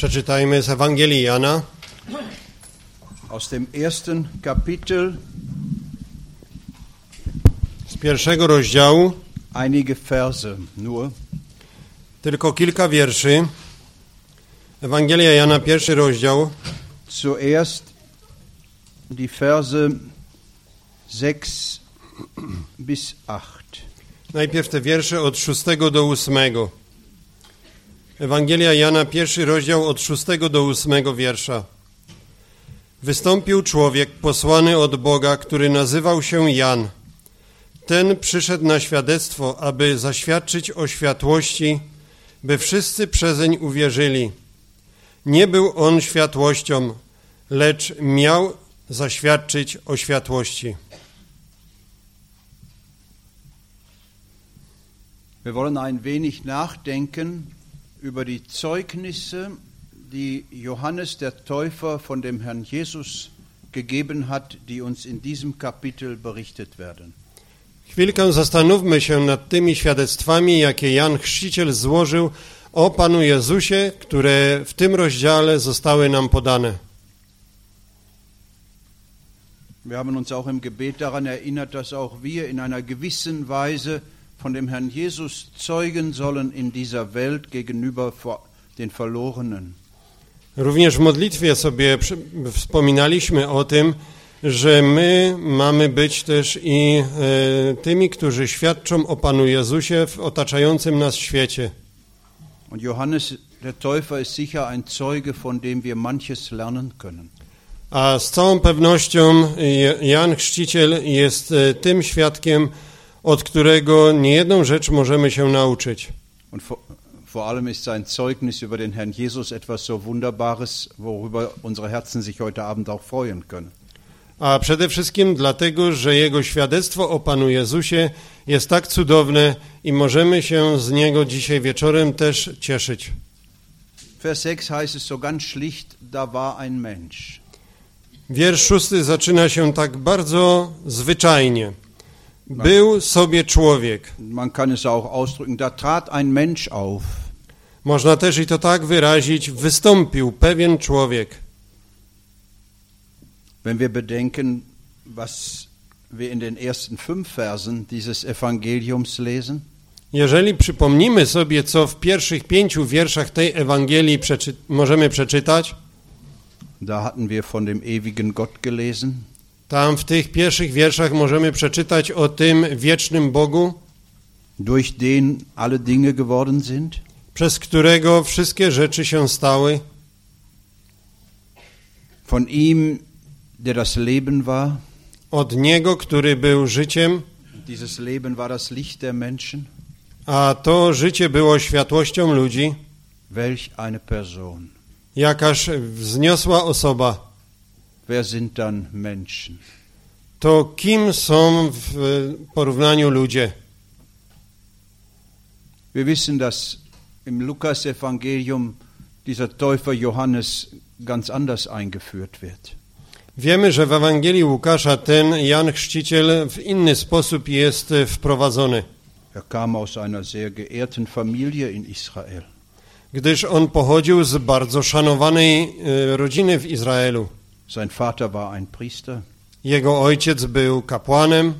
Przeczytajmy z Ewangelii Jana. Aus dem ersten Kapitel. Z pierwszego rozdziału. Einige Verse nur. Tylko kilka wierszy. Ewangelia Jana, pierwszy rozdział. Zuerst die Verse 6 bis 8. Najpierw te wiersze od 6 do 8. Ewangelia Jana, pierwszy rozdział od 6 do 8 wiersza. Wystąpił człowiek posłany od Boga, który nazywał się Jan. Ten przyszedł na świadectwo, aby zaświadczyć o światłości, by wszyscy przezeń uwierzyli. Nie był on światłością, lecz miał zaświadczyć o światłości. Wir wollen ein wenig nachdenken über die Zeugnisse, die Johannes der Täufer von dem Herrn Jesus gegeben hat, die uns in diesem Kapitel berichtet werden. Chwilkę zastanówmy się nad tymi świadectwami, jakie Jan Chrzciciel złożył o Panu Jezusie, które w tym rozdziale zostały nam podane. Wir haben uns auch im Gebet daran erinnert, dass auch wir in einer gewissen Weise von dem Herrn Jesus zeugen sollen in dieser Welt gegenüber den Verlorenen. Również w modlitwie sobie wspominaliśmy o tym, że my mamy być też i tymi, którzy świadczą o Panu Jezusie w otaczającym nas świecie. Und Johannes der Täufer ist sicher ein Zeuge, von dem wir manches lernen können. A z całą pewnością Jan Chrzciciel jest tym świadkiem, od którego niejedną rzecz możemy się nauczyć. Und vor allem ist sein Zeugnis über den Herrn Jesus etwas so Wunderbares, worüber unsere Herzen sich heute Abend auch freuen können. A przede wszystkim dlatego, że jego świadectwo o Panu Jezusie jest tak cudowne i możemy się z niego dzisiaj wieczorem też cieszyć. Vers 6 heißt es so ganz schlicht, da war ein Mensch. Wiersz 6 zaczyna się tak bardzo zwyczajnie. Był sobie człowiek. Man kann es auch ausdrücken, da trat ein Mensch auf. Można też i to tak wyrazić, wystąpił pewien człowiek. Wenn wir bedenken, was wir in den ersten 5 Versen dieses Evangeliums lesen, jeżeli przypomnimy sobie, co w pierwszych 5 wierszach tej Ewangelii możemy przeczytać, da hatten wir von dem ewigen Gott gelesen. Tam w tych pierwszych wierszach możemy przeczytać o tym wiecznym Bogu, durch den alle Dinge geworden sind, przez którego wszystkie rzeczy się stały, von ihm, der das Leben war. od Niego, który był życiem, Dieses Leben war das Licht der Menschen. a to życie było światłością ludzi. Welch eine Person. Jakaż wzniosła osoba. Wer sind dann Menschen? To kim są w porównaniu ludzie? Wir wissen, dass im Lukas-Evangelium dieser Täufer Johannes ganz anders eingeführt wird. Wiemy, że w Ewangelii Łukasza ten Jan Chrzciciel w inny sposób jest wprowadzony. Er kam aus einer sehr geehrten Familie in Israel. Gdyż on pochodził z bardzo szanowanej rodziny w Izraelu. Sein Vater war ein Priester. Jego ojciec był kapłanem.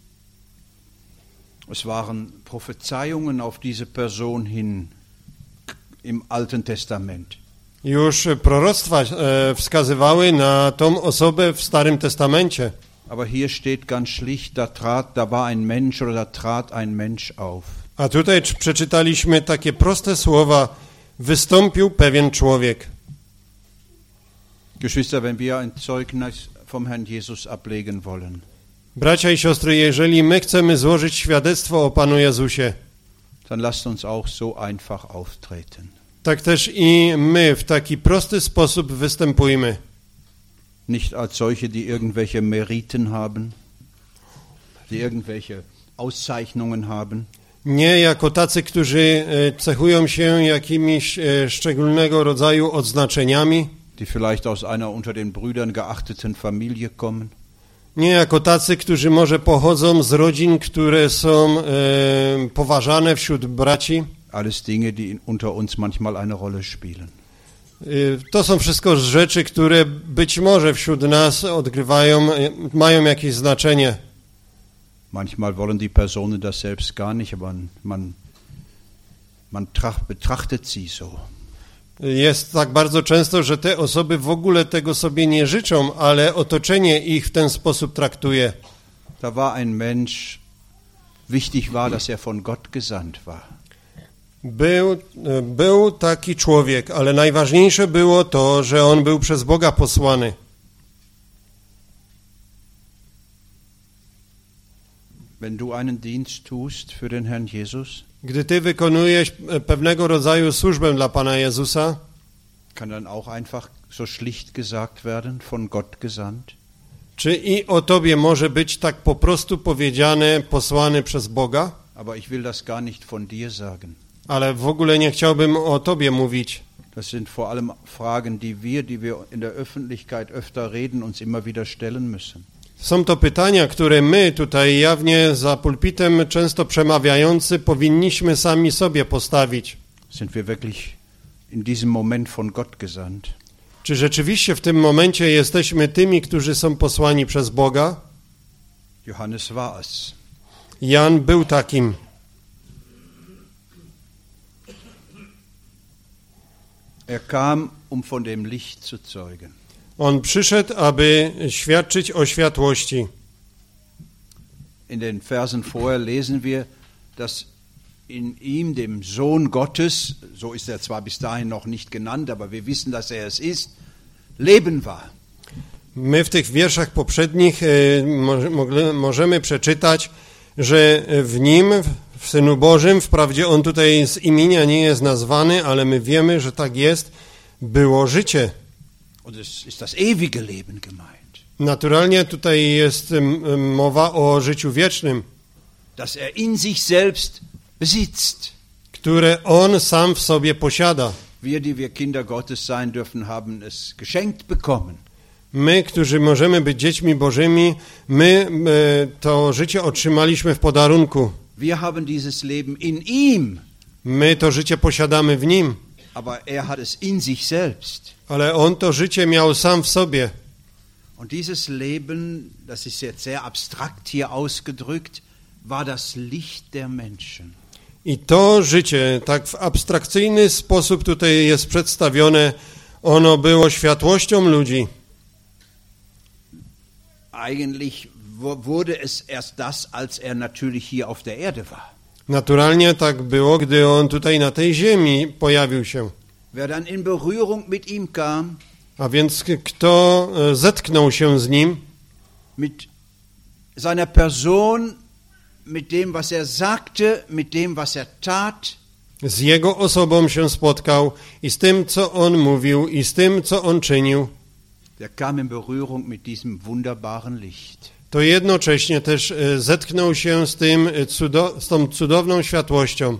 Es waren Prophezeiungen auf diese Person hin im Alten Testament. Już proroctwa wskazywały na tą osobę w Starym Testamencie. Aber hier steht ganz schlicht, da war ein Mensch oder da trat ein Mensch auf. A tutaj przeczytaliśmy takie proste słowa: wystąpił pewien człowiek. Geschwister, wenn wir ein Zeugnis vom Herrn Jesus ablegen wollen, Bracia i siostry, jeżeli my chcemy złożyć świadectwo o Panu Jezusie, dann lasst uns auch so einfach auftreten. tak też i my w taki prosty sposób występujmy. Nicht als solche, die irgendwelche Meriten haben, die irgendwelche Auszeichnungen haben. Nie jako tacy, którzy cechują się jakimiś szczególnego rodzaju odznaczeniami. Die vielleicht aus einer unter den Brüdern geachteten Familie kommen. Nie jako tacy, którzy może pochodzą z rodzin, które są poważane wśród braci. Alles Dinge, die unter uns manchmal eine Rolle spielen. To są wszystko rzeczy, które być może wśród nas mają jakieś znaczenie. Manchmal wollen die Personen das selbst gar nicht, aber man betrachtet sie so. Jest tak bardzo często, że te osoby w ogóle tego sobie nie życzą, ale otoczenie ich w ten sposób traktuje. Da war ein Mensch, wichtig war, dass er von Gott gesandt war. Był taki człowiek, ale najważniejsze było to, że on był przez Boga posłany. Wenn du einen Dienst tust für den Herrn Jesus, Gdy ty wykonujesz pewnego rodzaju służbę dla Pana Jezusa, kann dann auch einfach so schlicht gesagt werden, von Gott gesandt? czy i o tobie może być tak po prostu powiedziane, posłany przez Boga? Aber ich will das gar nicht von dir sagen. Ale w ogóle nie chciałbym o tobie mówić. Das sind vor allem Fragen, die wir in der Öffentlichkeit öfter reden, uns immer wieder stellen müssen. Są to pytania, które my tutaj jawnie za pulpitem często przemawiający powinniśmy sami sobie postawić. Sind wir wirklich in diesem Moment von Gott gesandt? Czy rzeczywiście w tym momencie jesteśmy tymi, którzy są posłani przez Boga? Johannes war es. Jan był takim. Er kam, um von dem Licht zu zeugen. On przyszedł, aby świadczyć o światłości. In den Versen vorher lesen wir, dass in ihm, dem Sohn Gottes, so ist er zwar bis dahin noch nicht genannt, aber wir wissen, dass er es ist, Leben war. My w tych wierszach poprzednich możemy przeczytać, że w nim, w Synu Bożym, wprawdzie on tutaj z imienia nie jest nazwany, ale my wiemy, że tak jest, było życie. Und es ist das ewige Leben gemeint. Naturalnie tutaj jest mowa o życiu wiecznym, Das er in sich selbst besitzt. które on sam w sobie posiada. Wir, die wir Kinder Gottes sein dürfen, haben es geschenkt bekommen. My, którzy możemy być dziećmi Bożymi, my to życie otrzymaliśmy w podarunku. Wir haben dieses Leben in ihm, My to życie posiadamy w nim, aber er hat es in sich selbst. ale on to życie miał sam w sobie. Und dieses Leben, das ist jetzt sehr abstrakt hier ausgedrückt, war das Licht der Menschen. I to życie, tak w abstrakcyjny sposób tutaj jest przedstawione, ono było światłością ludzi. Eigentlich wurde es erst das, als er natürlich hier auf der Erde war. Naturalnie tak było, gdy on tutaj na tej ziemi pojawił się. Wer dann in Berührung mit ihm kam, A więc kto zetknął się z nim, mit seiner Person, mit dem, was er sagte, mit dem, was er tat, z jego osobą się spotkał i z tym, co on mówił i z tym, co on czynił, der kam in Berührung mit diesem wunderbaren Licht. to jednocześnie też zetknął się z tą cudowną światłością.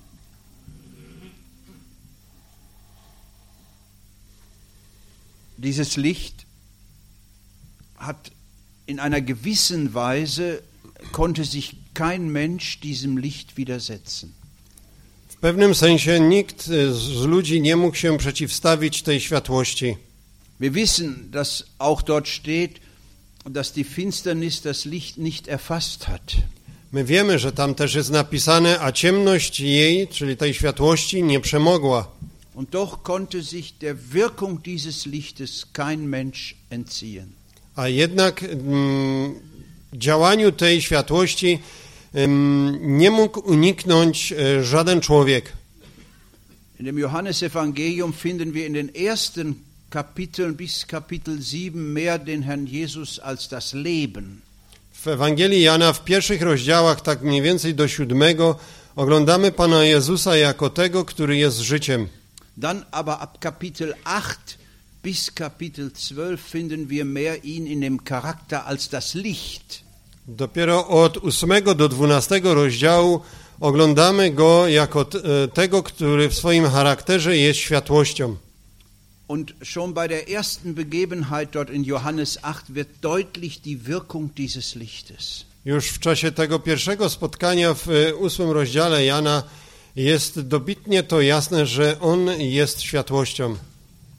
Dieses Licht hat in einer gewissen Weise, konnte sich kein Mensch diesem Licht widersetzen. W pewnym sensie nikt z ludzi nie mógł się przeciwstawić tej światłości. Wir wissen, dass auch dort steht, dass die Finsternis das Licht nicht erfasst hat. My wiemy, że tam też jest napisane, a ciemność jej, czyli tej światłości, nie przemogła. Und doch konnte sich der Wirkung dieses Lichtes kein Mensch entziehen. A jednak działaniu tej światłości nie mógł uniknąć żaden człowiek. In dem Johannesevangelium finden wir in den ersten Kapiteln bis Kapitel 7 mehr den Herrn Jesus als das Leben. W Ewangelii Jana w pierwszych rozdziałach, tak mniej więcej do 7, oglądamy Pana Jezusa jako tego, który jest życiem. Dann aber ab Kapitel 8 bis Kapitel 12 finden wir mehr ihn in dem Charakter als das Licht. Dopiero od 8 do 12 rozdziału oglądamy go jako tego, który w swoim charakterze jest światłością. Und schon bei der ersten Begebenheit dort in Johannes 8 wird deutlich die Wirkung dieses Lichtes. Już w czasie tego pierwszego spotkania w 8 rozdziale Jana jest dobitnie to jasne, że on jest światłością.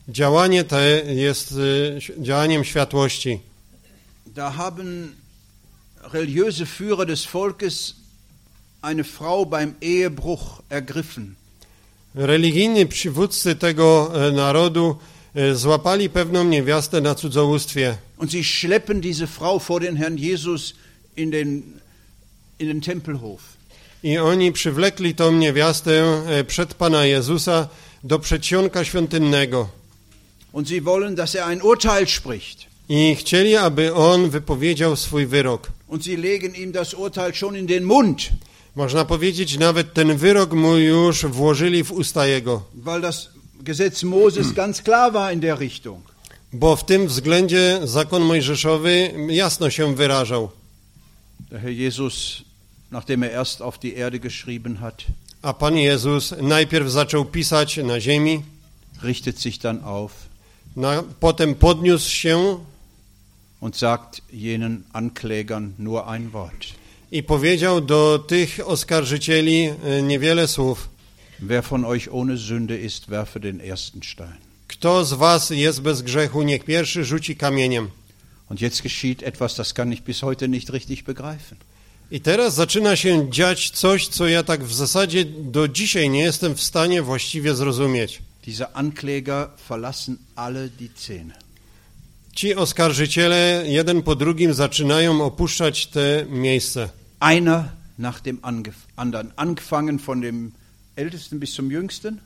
Działanie te jest działaniem światłości. Da haben religiöse Führer des Volkes eine Frau beim Ehebruch ergriffen. Religijni przywódcy tego narodu złapali pewną niewiastę na cudzołóstwie. Und sie schleppen diese Frau vor den Herrn Jesus in den Tempelhof. I oni przywlekli tą niewiastę przed Pana Jezusa do przedsionka świątynnego. Und sie wollen, dass ein Urteil spricht. I chcieli, aby on wypowiedział swój wyrok. Und sie legen ihm das Urteil schon in den Mund. Można powiedzieć, nawet ten wyrok mu już włożyli w usta jego. Weil das Gesetz Moses ganz klar war in der Richtung. Bo w tym względzie zakon mojżeszowy jasno się wyrażał. Der Herr Jesus, nachdem erst auf die Erde geschrieben hat, A Pan Jezus najpierw zaczął pisać na ziemi, richtet sich dann auf potem podniósł się und sagt jenen Anklägern nur ein Wort. i powiedział do tych oskarżycieli niewiele słów. Wer von euch ohne Sünde ist, werfe den ersten Stein. Kto z was jest bez grzechu, niech pierwszy rzuci kamieniem. Und jetzt geschieht etwas, das kann ich bis heute nicht richtig begreifen. I teraz zaczyna się dziać coś, co ja tak w zasadzie do dzisiaj nie jestem w stanie właściwie zrozumieć. Diese Ankläger verlassen alle die Szene. Ci oskarżyciele jeden po drugim zaczynają opuszczać te miejsce. Einer nach dem anderen, angefangen von dem Ältesten bis zum Jüngsten.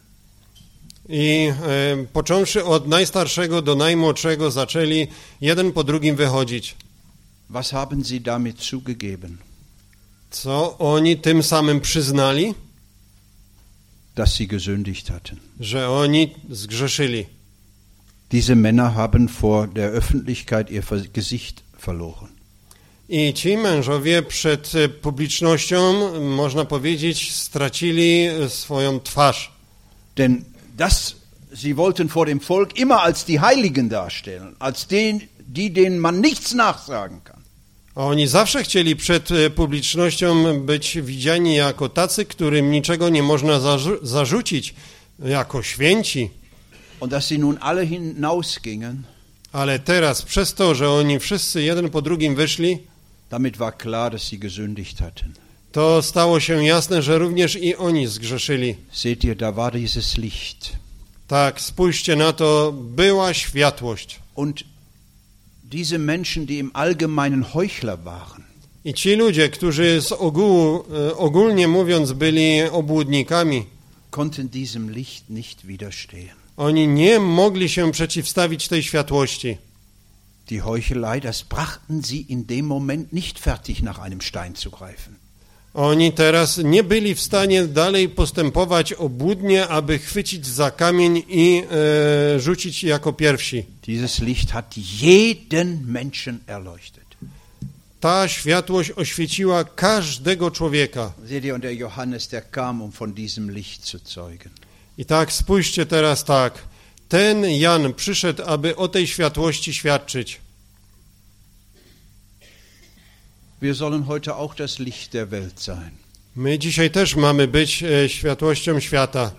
I począwszy od najstarszego do najmłodszego zaczęli jeden po drugim wychodzić. Was haben sie damit zugegeben? Co oni tym samym przyznali? Dass sie gesündigt hatten. Że oni zgrzeszyli. Diese Männer haben vor der Öffentlichkeit ihr Gesicht verloren. I ci mężowie przed publicznością, można powiedzieć, stracili swoją twarz. Denn sie wollten vor dem Volk immer als die Heiligen darstellen, als denen man nichts nachsagen kann. Oni zawsze chcieli przed publicznością być widziani jako tacy, którym niczego nie można zarzucić, jako święci. Und dass sie nun alle hinausgingen, ale teraz przez to, że oni wszyscy jeden po drugim wyszli, damit war klar, dass sie gesündigt hatten. to stało się jasne, że również i oni zgrzeszyli. Seht ihr, da war dieses Licht. Tak, spójrzcie na to, była światłość. Und diese Menschen, die im Allgemeinen Heuchler waren, I ci ludzie, którzy z ogółu, ogólnie mówiąc, byli obłudnikami, konnten diesem Licht nicht widerstehen. oni nie mogli się przeciwstawić tej światłości. Die Heuchelei, das brachten sie in dem Moment nicht fertig, nach einem Stein zu greifen. Oni teraz nie byli w stanie dalej postępować obłudnie, aby chwycić za kamień i rzucić jako pierwsi. Dieses Licht hat jeden Menschen erleuchtet. Ta światłość oświeciła każdego człowieka. Seht ihr, und der Johannes, der kam, von diesem Licht zu zeugen. I tak, spójrzcie teraz tak. Ten Jan przyszedł, aby o tej światłości świadczyć. Wir sollen heute auch das Licht der Welt sein. My dzisiaj też mamy być światłością świata.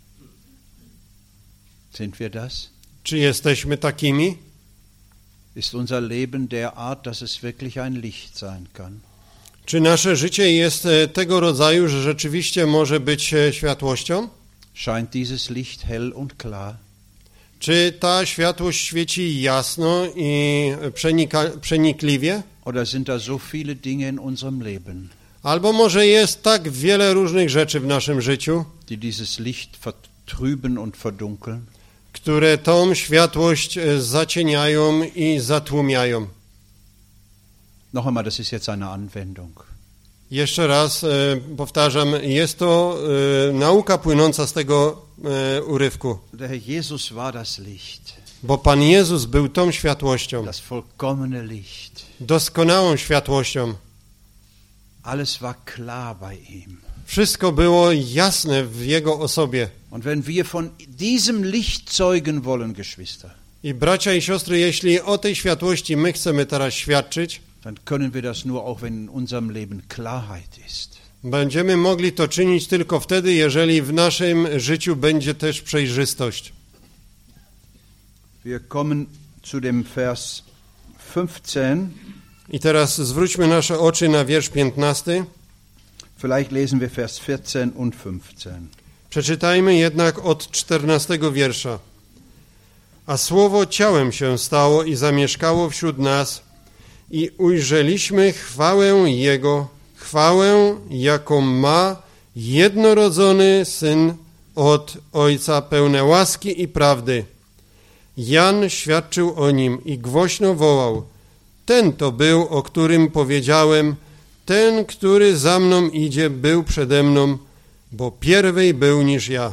Sind wir das? Czy jesteśmy takimi? Ist unser Leben derart, dass es wirklich ein Licht sein kann? Czy nasze życie jest tego rodzaju, że rzeczywiście może być światłością? Scheint dieses Licht hell und klar? Czy ta światłość świeci jasno i przenikliwie? Oder sind da so viele Dinge in unserem Leben, Albo może jest tak wiele różnych rzeczy w naszym życiu, die dieses Licht vertrüben und verdunkeln? które tą światłość zacieniają i zatłumiają. Noch einmal, das ist jetzt eine Anwendung. Jeszcze raz powtarzam, jest to nauka płynąca z tego urywku, Der Herr Jesus war das Licht, bo Pan Jezus był tą światłością, das vollkommene Licht. doskonałą światłością. Alles war klar bei ihm. Wszystko było jasne w Jego osobie. Und wenn wir von diesem Licht zeugen wollen, Geschwister, I bracia i siostry, jeśli o tej światłości my chcemy teraz świadczyć, dann können wir das nur auch, wenn in unserem Leben Klarheit ist. będziemy mogli to czynić tylko wtedy, jeżeli w naszym życiu będzie też przejrzystość. Wir kommen zu dem Vers 15. I teraz zwróćmy nasze oczy na wiersz 15. Vielleicht lesen wir Vers 14 und 15. Przeczytajmy jednak od 14 wiersza. A słowo ciałem się stało i zamieszkało wśród nas i ujrzeliśmy chwałę Jego, chwałę, jaką ma jednorodzony Syn od Ojca, pełne łaski i prawdy. Jan świadczył o Nim i głośno wołał: ten to był, o którym powiedziałem, ten, który za mną idzie, był przede mną, bo pierwej był niż ja.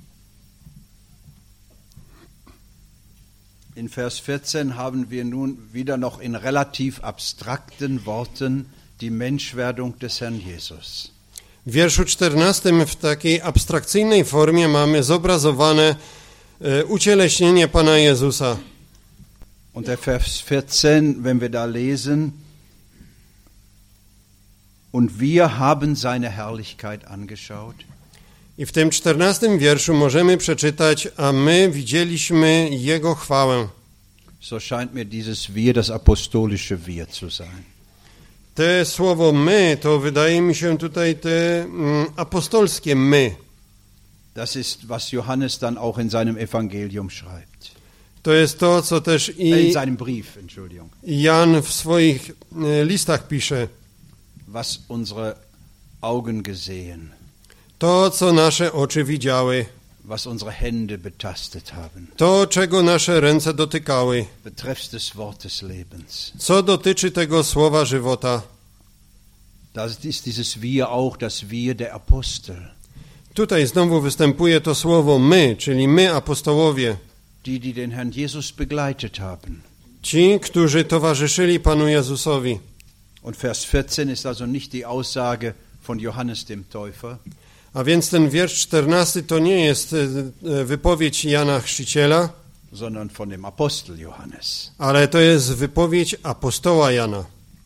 In Vers 14 haben wir nun wieder noch in relativ abstrakten Worten die Menschwerdung des Herrn Jesus. W wierszu 14 w takiej abstrakcyjnej formie mamy zobrazowane ucieleśnienie Pana Jezusa. Und der Vers 14, wenn wir da lesen, und wir haben seine Herrlichkeit angeschaut. I w tym 14 wierszu możemy przeczytać, a my widzieliśmy Jego chwałę. So scheint mir dieses wir das apostolische wir zu sein. Te słowo my, to wydaje mi się tutaj te apostolskie my. Das ist, was Johannes dann auch in seinem Evangelium schreibt. To jest to, co też In seinem Brief, Entschuldigung. Jan w swoich listach pisze. Was unsere Augen gesehen, To, co nasze oczy widziały, was unsere Hände betastet haben, to, czego nasze ręce dotykały, betreffs des Wortes Lebens. co dotyczy tego słowa żywota. Das ist dieses wir auch, das wir der Apostel. Tutaj znowu występuje to słowo my, czyli my apostołowie, Die den Herrn Jesus begleitet haben. ci, którzy towarzyszyli Panu Jezusowi. Und Vers 14 ist also nicht die Aussage von Johannes dem Täufer, A więc ten wiersz 14 to nie jest wypowiedź Jana Chrzciciela, sondern von dem Apostel Johannes. ale to jest wypowiedź apostoła Jana.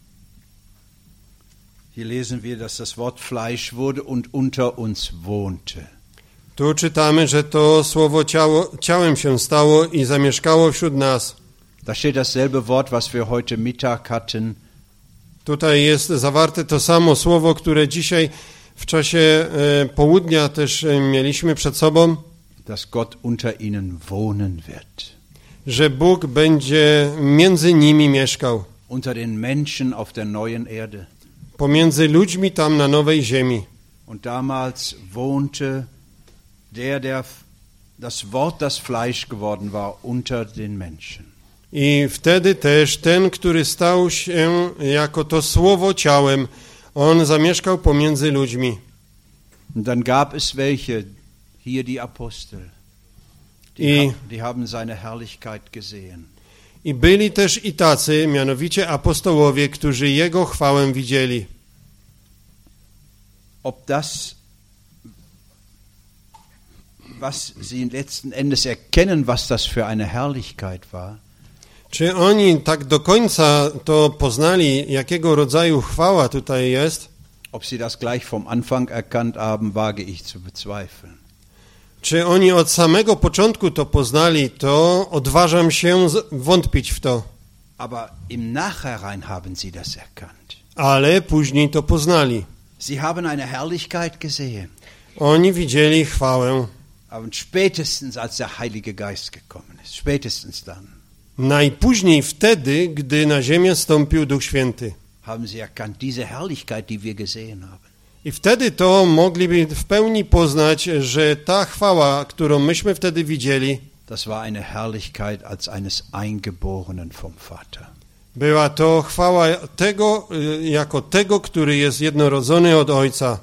Hier lesen wir, dass das Wort Fleisch wurde und unter uns wohnte. Tu czytamy, że to słowo ciałem się stało i zamieszkało wśród nas. Da steht dasselbe Wort, was wir heute Mittag hatten. Tutaj jest zawarte to samo słowo, które dzisiaj w czasie południa też mieliśmy przed sobą, Dass Gott unter ihnen wohnen wird. że Bóg będzie między nimi mieszkał, Unter den Menschen auf der neuen Erde. pomiędzy ludźmi tam na nowej ziemi. Und damals wohnte der das Wort, das Fleisch geworden war, unter den Menschen. I wtedy też ten, który stał się jako to słowo ciałem, on zamieszkał pomiędzy ludźmi. Und dann gab es welche, hier die Apostel, die haben seine Herrlichkeit gesehen. I byli też i tacy, mianowicie apostołowie, którzy Jego chwałę widzieli. Ob das, was sie letzten Endes erkennen, was das für eine Herrlichkeit war, Czy oni tak do końca to poznali, jakiego rodzaju chwała tutaj jest? ob sie das gleich vom Anfang erkannt haben, wage ich zu bezweifeln. Czy oni od samego początku to poznali, to odważam się wątpić w to. Aber im Nachhinein haben sie das erkannt. Ale później to poznali. Sie haben eine Herrlichkeit gesehen. Oni widzieli chwałę. Aber spätestens als der Heilige Geist gekommen ist, spätestens dann, Najpóźniej wtedy, gdy na ziemię stąpił Duch Święty. haben sie erkannt, diese Herrlichkeit, die wir gesehen haben. I wtedy to mogliby w pełni poznać, że ta chwała, którą myśmy wtedy widzieli, Das war eine Herrlichkeit als eines Eingeborenen vom Vater. była to chwała tego, jako tego, który jest jednorodzony od Ojca.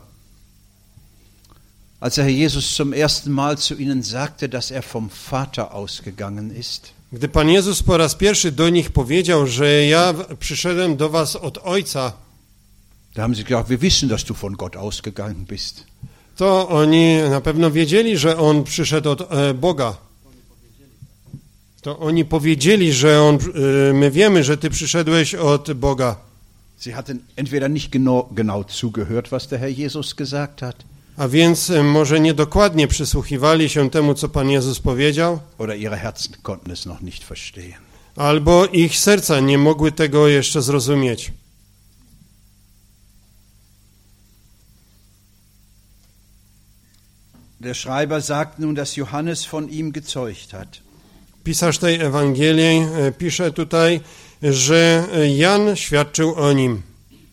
Als der Herr Jesus zum ersten Mal zu ihnen sagte, dass er vom Vater ausgegangen ist, Gdy Pan Jezus po raz pierwszy do nich powiedział, że ja przyszedłem do was od Ojca, da haben sie gedacht, wir wissen, dass du von Gott ausgegangen bist. to oni na pewno wiedzieli, że On przyszedł od Boga. To oni powiedzieli, że my wiemy, że Ty przyszedłeś od Boga. Sie hatten entweder nicht genau zugehört, was der Herr Jesus gesagt hat, A więc może niedokładnie przysłuchiwali się temu, co Pan Jezus powiedział, oder ihre Herzen konnten es noch nicht verstehen. albo ich serca nie mogły tego jeszcze zrozumieć. Der Schreiber sagt nun, dass Johannes von ihm gezeugt hat. Pisarz tej Ewangelii pisze tutaj, że Jan świadczył o nim.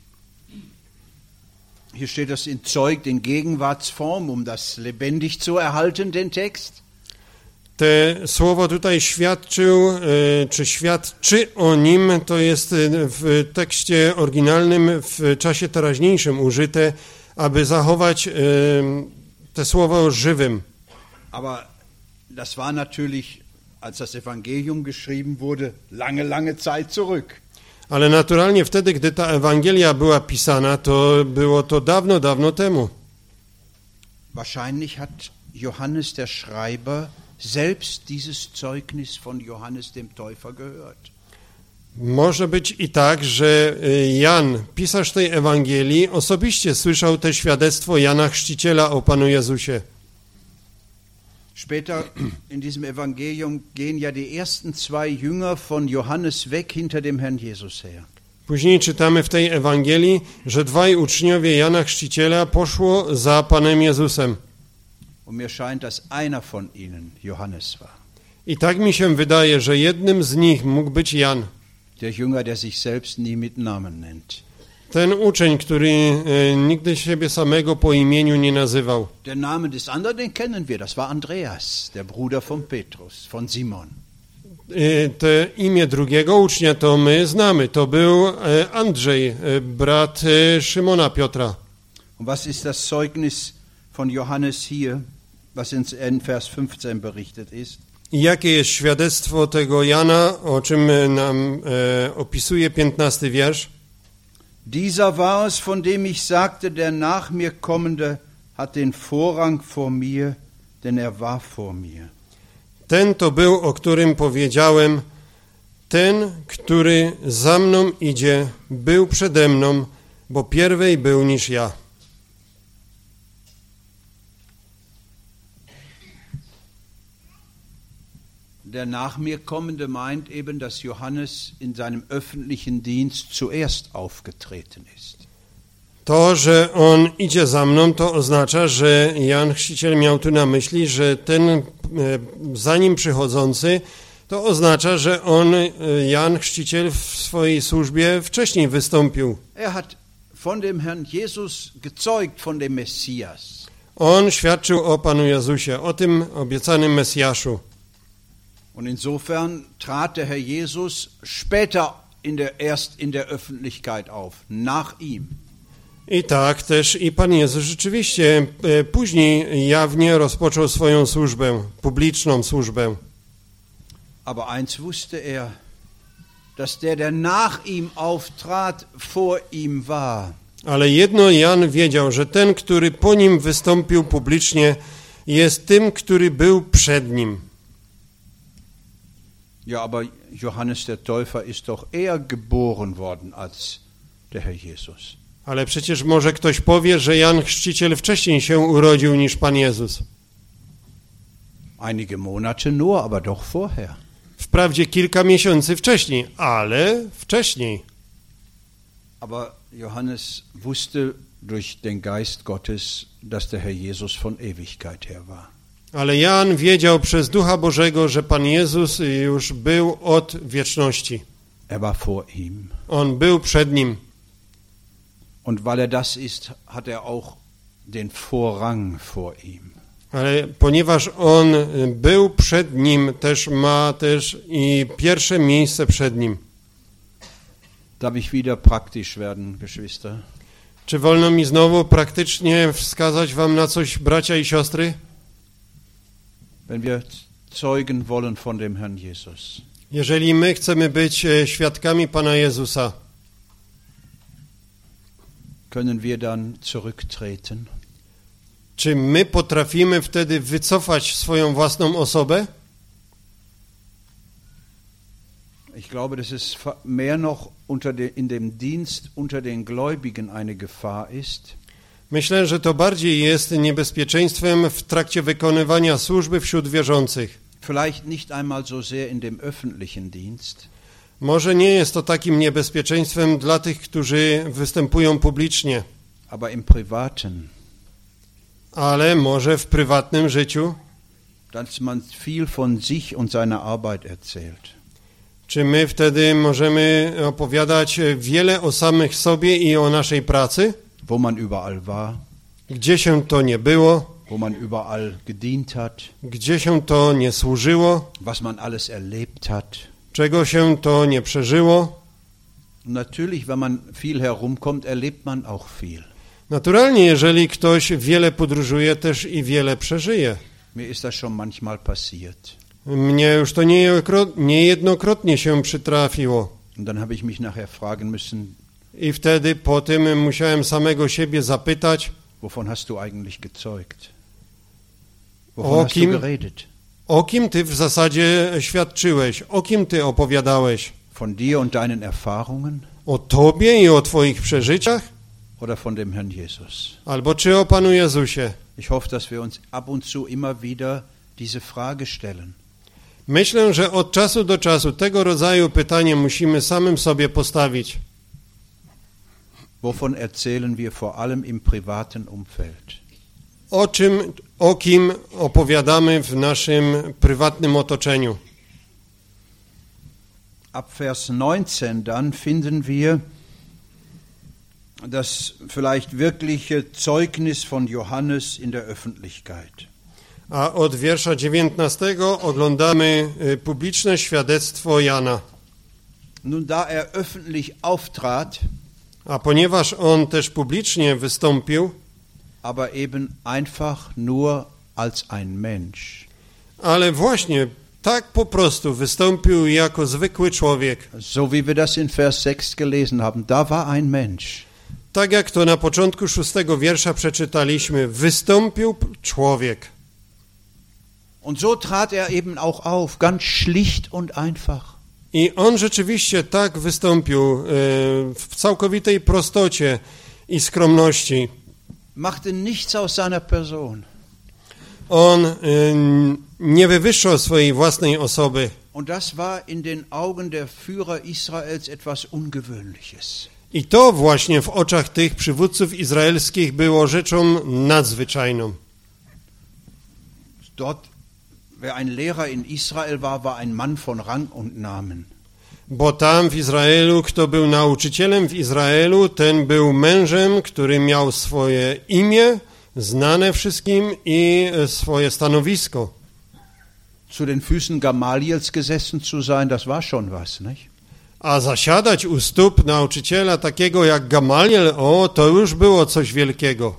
Hier steht das in Zeugt in Gegenwartsform, um das lebendig zu erhalten, den Text. Te słowo tutaj świadczył, czy świadczy o nim, to jest w tekście oryginalnym w czasie teraźniejszym użyte, aby zachować te słowo żywym. Aber das war natürlich, als das Evangelium geschrieben wurde, lange, lange Zeit zurück. Ale naturalnie wtedy, gdy ta Ewangelia była pisana, to było to dawno, dawno temu. Wahrscheinlich hat Johannes der Schreiber selbst dieses Zeugnis von Johannes dem Täufer gehört. Może być i tak, że Jan, pisarz tej Ewangelii, osobiście słyszał te świadectwo Jana Chrzciciela o Panu Jezusie. Später in diesem Evangelium gehen ja die ersten zwei Jünger von Johannes weg hinter dem Herrn Jesus her. Później czytamy w tej Ewangelii, że dwaj uczniowie Jana Chrzciciela poszło za Panem Jezusem. Und mir scheint, dass einer von ihnen Johannes war. I tak mi się wydaje, że jednym z nich mógł być Jan. Der Jünger, der sich selbst nie mit Namen nennt. Ten uczeń, który nigdy siebie samego po imieniu nie nazywał. Der Name des anderen, den kennen wir, das war Andreas, der Bruder von Petrus, von Simon. To imię drugiego ucznia to my znamy. To był Andrzej, brat Szymona Piotra. Und was ist das Zeugnis von Johannes hier, was in Vers 15 berichtet ist? I jakie jest świadectwo tego Jana, o czym nam opisuje 15 wiersz? Dieser war es, von dem ich sagte, der nach mir kommende hat den Vorrang vor mir, denn er war vor mir. Ten to był, o którym powiedziałem, ten, który za mną idzie, był przede mną, bo pierwej był niż ja. Der nach mir kommende meint eben, dass Johannes in seinem öffentlichen Dienst zuerst aufgetreten ist. To, że on idzie za mną, to oznacza, że Jan Chrzciciel miał tu na myśli, że ten za nim przychodzący, to oznacza, że on, Jan Chrzciciel, w swojej służbie wcześniej wystąpił. Er hat von dem Herrn Jesus gezeugt, von dem Messias. On świadczył o Panu Jezusie, o tym obiecanym Mesjaszu. Und insofern trat der Herr Jesus später erst in der Öffentlichkeit auf, nach ihm. I tak też i Pan Jezus rzeczywiście później jawnie rozpoczął swoją służbę, publiczną służbę. Aber eins wusste er, dass der nach ihm auftrat, vor ihm war. Ale jedno Jan wiedział, że ten, który po nim wystąpił publicznie, jest tym, który był przed nim. Ja, aber Johannes der Täufer ist doch eher geboren worden als der Herr Jesus. Ale przecież może ktoś powie, że Jan Chrzciciel wcześniej się urodził niż Pan Jezus. Einige Monate nur, aber doch vorher. Wprawdzie kilka miesięcy wcześniej, ale wcześniej. Aber Johannes wusste durch den Geist Gottes, dass der Herr Jesus von Ewigkeit her war. Ale Jan wiedział przez Ducha Bożego, że Pan Jezus już był od wieczności. Er war vor ihm. On był przed nim. Und weil er das ist, hat er auch den Vorrang vor ihm. Ale ponieważ on był przed nim, też ma też i pierwsze miejsce przed nim. Darf ich wieder praktisch werden, Geschwister? Czy wolno mi znowu praktycznie wskazać wam na coś, bracia i siostry? Wenn wir zeugen wollen von dem Herrn Jesus, Jeżeli my chcemy być świadkami Pana Jezusa, können wir dann zurücktreten? czy my potrafimy wtedy wycofać swoją własną osobę? Ich glaube, dass es mehr noch in dem Dienst unter den Gläubigen eine Gefahr ist. Myślę, że to bardziej jest niebezpieczeństwem w trakcie wykonywania służby wśród wierzących. Vielleicht nicht einmal so sehr in dem öffentlichen Dienst, Może nie jest to takim niebezpieczeństwem dla tych, którzy występują publicznie, aber im Privaten, ale może w prywatnym życiu, dass man viel von sich und seiner Arbeit erzählt. czy my wtedy możemy opowiadać wiele o samych sobie i o naszej pracy, Wo man überall war, gdzie się to nie było, wo man überall gedient hat, gdzie się to nie służyło, was man alles erlebt hat. czego się to nie przeżyło. Und natürlich, wenn man viel herumkommt, erlebt man auch viel. Naturalnie, jeżeli ktoś wiele podróżuje, też i wiele przeżyje. Mir ist das schon manchmal passiert. Mnie już to niejednokrotnie się przytrafiło. Und dann habe ich mich nachher fragen müssen, I wtedy po tym musiałem samego siebie zapytać, wovon hast du eigentlich gezeugt? O Wovon hast du kim? geredet? o kim ty w zasadzie świadczyłeś, o kim ty opowiadałeś, Von dir und deinen Erfahrungen o tobie i o twoich przeżyciach, oder von dem Herrn Jesus? albo czy o Panu Jezusie. Ich hoffe, dass wir uns ab und zu immer wieder diese Frage stellen. Myślę, że od czasu do czasu tego rodzaju pytanie musimy samym sobie postawić. Wovon erzählen wir vor allem im privaten Umfeld? O kim opowiadamy w naszym prywatnym otoczeniu. Ab Vers 19 dann finden wir das vielleicht wirkliche Zeugnis von Johannes in der Öffentlichkeit. A od wiersza 19 oglądamy publiczne świadectwo Jana. Nun, da er öffentlich auftrat, A ponieważ on też publicznie wystąpił, aber eben einfach nur als ein Mensch. ale właśnie tak po prostu wystąpił jako zwykły człowiek. So wie wir das in Vers 6 gelesen haben, da war ein Mensch. Tak jak to na początku 6 wiersza przeczytaliśmy, wystąpił człowiek. Und so trat er eben auch auf, ganz schlicht und einfach. I on rzeczywiście tak wystąpił w całkowitej prostocie i skromności. Machte nichts aus seiner Person. On nie wywyższał swojej własnej osoby. Und das war in den Augen der Führer Israels etwas Ungewöhnliches. I to właśnie w oczach tych przywódców izraelskich było rzeczą nadzwyczajną. Dort, wer ein Lehrer in Israel war, war ein Mann von Rang und Namen. Bo tam w Izraelu, kto był nauczycielem w Izraelu, ten był mężem, który miał swoje imię, znane wszystkim i swoje stanowisko. Zu den Füßen Gamaliels gesessen zu sein, das war schon was, nicht? A zasiadać u stóp nauczyciela takiego jak Gamaliel, to już było coś wielkiego.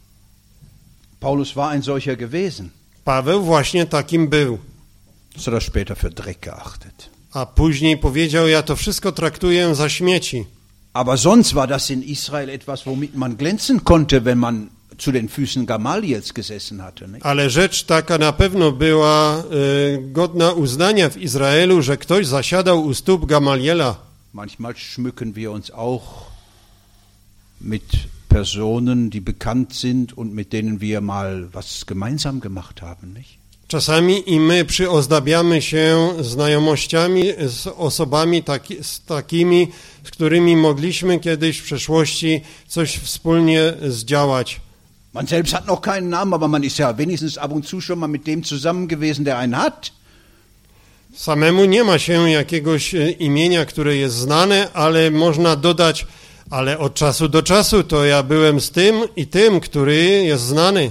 Paulus war ein solcher gewesen. Paweł właśnie takim był. Das hat er später für Dreck geachtet. A później powiedział, ja to wszystko traktuję za śmieci. Aber sonst war das in Israel etwas, womit man glänzen konnte, wenn man zu den Füßen Gamaliels gesessen hatte. Nicht? Ale rzecz taka na pewno była godna uznania w Izraelu, że ktoś zasiadał u stóp Gamaliela. Manchmal schmücken wir uns auch mit Personen, die bekannt sind und mit denen wir mal was gemeinsam gemacht haben. Nicht? Czasami i my przyozdabiamy się znajomościami z osobami takimi, z którymi mogliśmy kiedyś w przeszłości coś wspólnie zdziałać. Man selbst hat noch keinen Namen, aber man ist ja wenigstens ab und zu schon mal mit dem zusammen gewesen, der einen hat. Samemu nie ma się jakiegoś imienia, które jest znane, ale można dodać, ale od czasu do czasu to ja byłem z tym i tym, który jest znany.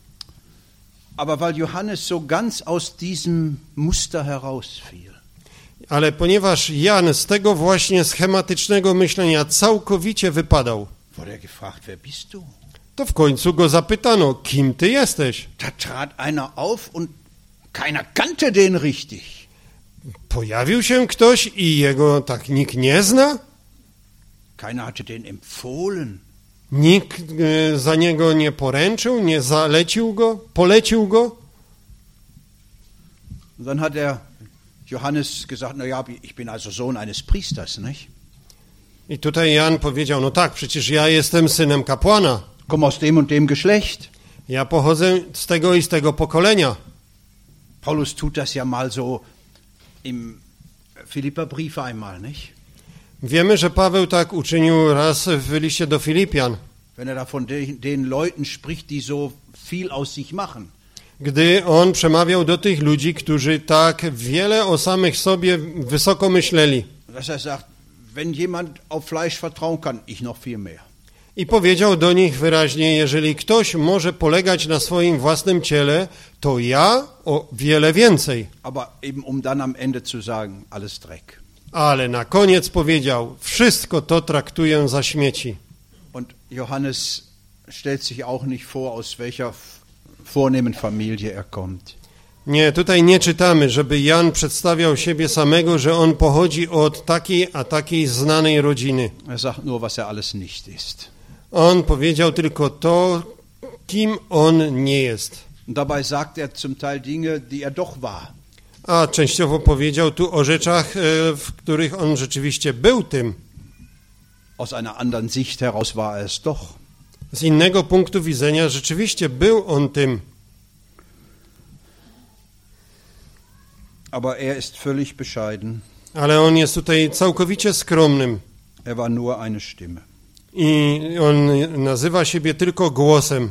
Aber weil Johannes so ganz aus diesem Muster herausfiel, Ale ponieważ Jan z tego właśnie schematycznego myślenia całkowicie wypadał, wurde er gefragt, wer bist du? to w końcu go zapytano, kim ty jesteś? Da trat einer auf und keiner kannte den richtig. Pojawił się ktoś i jego tak nikt nie zna? Keiner hatte den empfohlen. Nikt za niego nie poręczył, nie zalecił go, polecił go? Und dann hat Johannes gesagt, na ja, ich bin also Sohn eines Priesters, nicht? I tutaj Jan powiedział, no tak, przecież ja jestem synem kapłana. komme aus dem und dem Geschlecht. Ja pochodzę z tego i z tego pokolenia. Paulus tut das ja mal so im Philipperbrief einmal, nicht? Wiemy, że Paweł tak uczynił raz w liście do Filipian, Wenn er da von den Leuten spricht, die so viel aus sich machen. gdy on przemawiał do tych ludzi, którzy tak wiele o samych sobie wysoko myśleli. Dass er sagt, wenn jemand auf Fleisch vertrauen kann, ich noch viel mehr. I powiedział do nich wyraźnie, jeżeli ktoś może polegać na swoim własnym ciele, to ja o wiele więcej. Aber eben dann am Ende zu sagen, alles Dreck. Ale na koniec powiedział, wszystko to traktuję za śmieci. Und Johannes stellt sich auch nicht vor, aus welcher vornehmen Familie er kommt. Nie, tutaj nie czytamy, żeby Jan przedstawiał siebie samego, że on pochodzi od takiej a takiej znanej rodziny. Er sagt nur, was er alles nicht ist. On powiedział tylko to, kim on nie jest. Und dabei sagt er zum Teil Dinge, die er doch war. A częściowo powiedział tu o rzeczach, w których on rzeczywiście był tym. Aus einer anderen Sicht heraus war er es doch. Z innego punktu widzenia rzeczywiście był on tym. Aber er ist völlig bescheiden. Ale on jest tutaj całkowicie skromnym. Er war nur eine Stimme. I on nazywa siebie tylko głosem.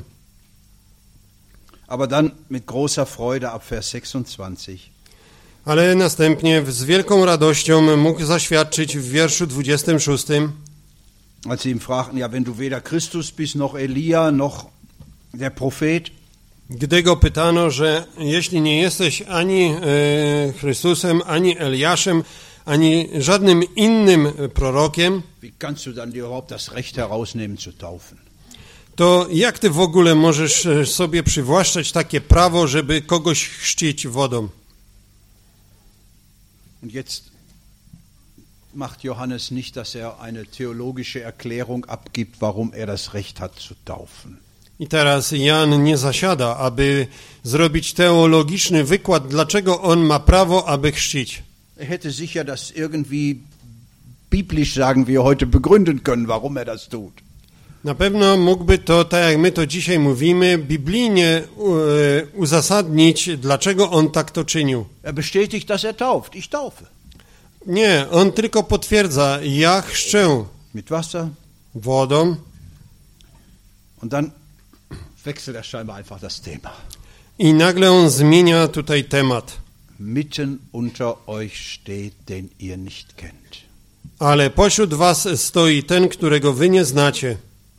Aber dann mit großer Freude ab Vers 26. Ale następnie z wielką radością mógł zaświadczyć w wierszu 26. Als sie ihm fragten, ja, wenn du weder Christus bist, noch Elia, noch der Prophet. Gdy go pytano, że jeśli nie jesteś ani Chrystusem, ani Eliaszem, ani żadnym innym prorokiem, Wie kannst du dann dir überhaupt das Recht herausnehmen zu taufen? to jak ty w ogóle możesz sobie przywłaszczać takie prawo, żeby kogoś chrzcić wodą? Und jetzt macht Johannes nicht, dass er eine theologische Erklärung abgibt, warum er das Recht hat zu taufen. I teraz Jan nie zasiada, aby zrobić teologiczny wykład, dlaczego on ma prawo, aby chrzcić. Er hätte sicher das irgendwie biblisch, sagen wir heute, begründen können, warum er das tut. Na pewno mógłby to, tak jak my to dzisiaj mówimy, biblijnie uzasadnić, dlaczego on tak to czynił. Er bestätigt, dass er tauft. Ich taufe. Nie, on tylko potwierdza, ja chrzczę Mit Wasser. wodą Und dann wechselt er scheinbar einfach das Thema. i nagle on zmienia tutaj temat. Mitten unter euch steht, den ihr nicht kennt. Ale pośród was stoi ten, którego wy nie znacie.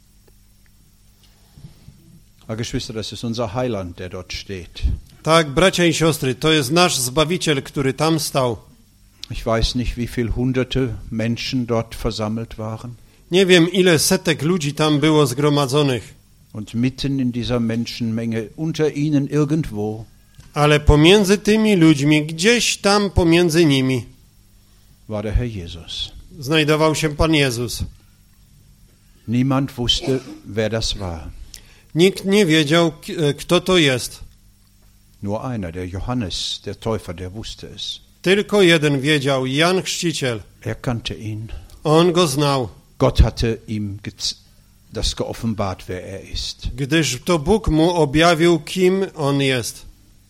Aber Geschwister, das ist unser Heiland, der dort steht. Tak, bracia i siostry, to jest nasz Zbawiciel, który tam stał. Ich weiß nicht, wie viele hunderte Menschen dort versammelt waren. Nie wiem, ile setek ludzi tam było zgromadzonych, Und mitten in dieser Menschenmenge, unter ihnen irgendwo, ale pomiędzy tymi ludźmi, gdzieś tam pomiędzy nimi, war der Herr Jesus. znajdował się Pan Jezus. Niemand wusste, wer das war. Nikt nie wiedział, kto to jest. Nur einer, der Johannes, der Täufer, der wusste es. Tylko jeden wiedział, Jan Chrzciciel. Er kannte ihn. On go znał, Gott hatte ihm das geoffenbart, wer er ist. gdyż to Bóg mu objawił, kim on jest.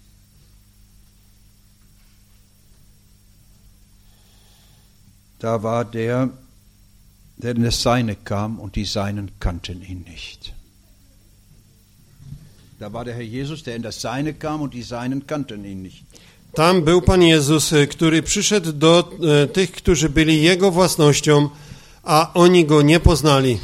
Da war der in das Seine kam und die Seinen kannten ihn nicht. Da war der Herr Jesus, der in das Seine kam und die Seinen kannten ihn nicht. Tam był Pan Jezus, który przyszedł do tych, którzy byli Jego własnością, a oni Go nie poznali.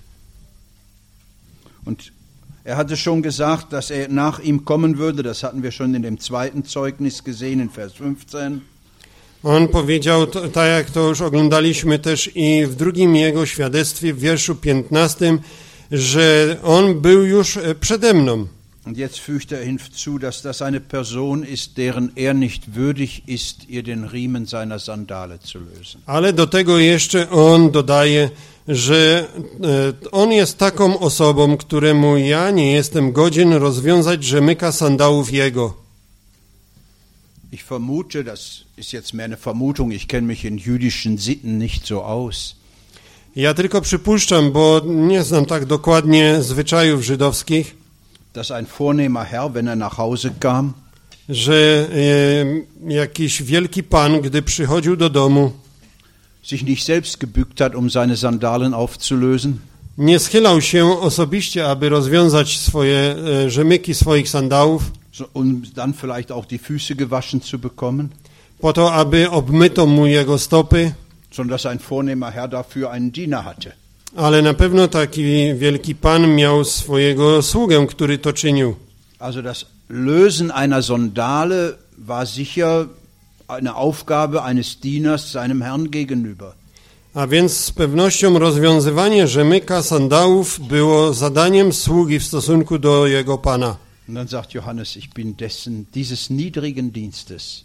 Und er hatte schon gesagt, dass er nach ihm kommen würde. Das hatten wir schon in dem zweiten Zeugnis gesehen, in Vers 15. On powiedział, tak jak to już oglądaliśmy też i w drugim Jego świadectwie, w wierszu 15, że On był już przede mną. Und jetzt fügt er hinzu, dass das eine Person ist, deren er nicht würdig ist, ihr den Riemen seiner Sandale zu lösen. Ale do tego jeszcze on dodaje, że on jest taką osobą, któremu ja nie jestem godzien rozwiązać rzemyka sandałów jego. Ich vermute, das ist jetzt mehr eine Vermutung, ich kenne mich in jüdischen Sitten nicht so aus. Ja tylko przypuszczam, bo nie znam tak dokładnie zwyczajów żydowskich, dass ein vornehmer Herr, wenn er nach Hause kam, że jakiś wielki pan, gdy przychodził do domu, sich nicht selbst gebückt hat, seine Sandalen aufzulösen, nie schylał się osobiście, aby rozwiązać swoje rzemyki swoich sandałów, dann vielleicht auch die Füße gewaschen zu bekommen, po to, aby obmyto mu jego stopy, sondern dass ein vornehmer Herr dafür einen Diener hatte. ale na pewno taki wielki pan miał swojego sługę, który to czynił. Also das Lösen einer Sandale war sicher eine Aufgabe eines Dieners seinem Herrn gegenüber. A więc z pewnością rozwiązywanie rzemyka sandałów było zadaniem sługi w stosunku do jego pana. Und dann sagt Johannes, ich bin dieses niedrigen Dienstes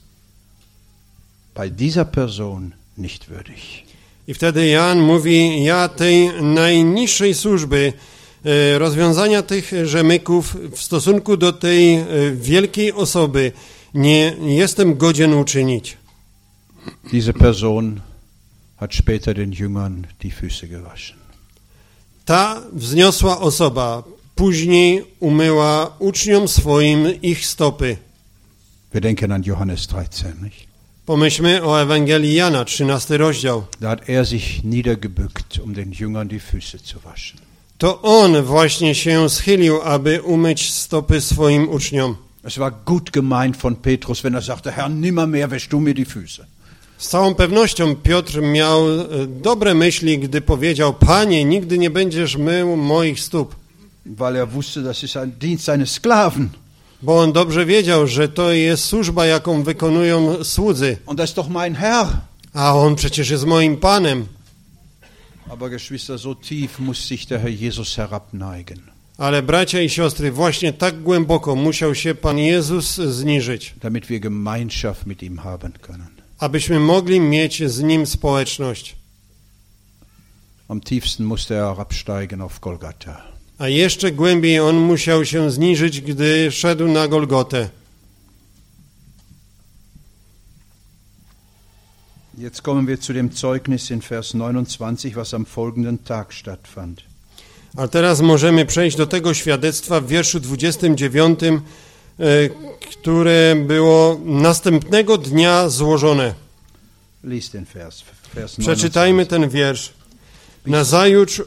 bei dieser Person nicht würdig. I wtedy Jan mówi, ja tej najniższej służby, rozwiązania tych rzemyków w stosunku do tej wielkiej osoby nie jestem godzien uczynić. Diese Person hat später den Jüngern die Füße gewaschen. Ta wzniosła osoba później umyła uczniom swoim ich stopy. Wir denken an Johannes 13, nicht? Pomyślmy o Ewangelii Jana, 13 rozdział. Da hat er sich niedergebückt, den Jüngern die Füße zu waschen. To on właśnie się schylił, aby umyć stopy swoim uczniom. Es war gut gemeint von Petrus, wenn er sagte, Herr, nimmermehr wäschst du mir die Füße. Z całą pewnością Piotr miał dobre myśli, gdy powiedział, Panie, nigdy nie będziesz mył moich stóp. Weil er wusste, das ist ein Dienst seines Sklaven. Bo on dobrze wiedział, że to jest służba, jaką wykonują słudzy. Und das ist doch mein Herr. A on przecież jest moim Panem. Aber Geschwister, so tief muss sich der Herr Jesus herabneigen. Ale bracia i siostry, właśnie tak głęboko musiał się Pan Jezus zniżyć, damit wir Gemeinschaft mit ihm haben können. Abyśmy mogli mieć z Nim społeczność. Am tiefsten musste er herabsteigen auf Golgatha. A jeszcze głębiej on musiał się zniżyć, gdy szedł na Golgotę. Jetzt kommen wir zu dem Zeugnis in Vers 29, was am folgenden Tag stattfand. A teraz możemy przejść do tego świadectwa w wierszu 29, które było następnego dnia złożone. Lies den Vers 29. Przeczytajmy ten wiersz. Nazajutrz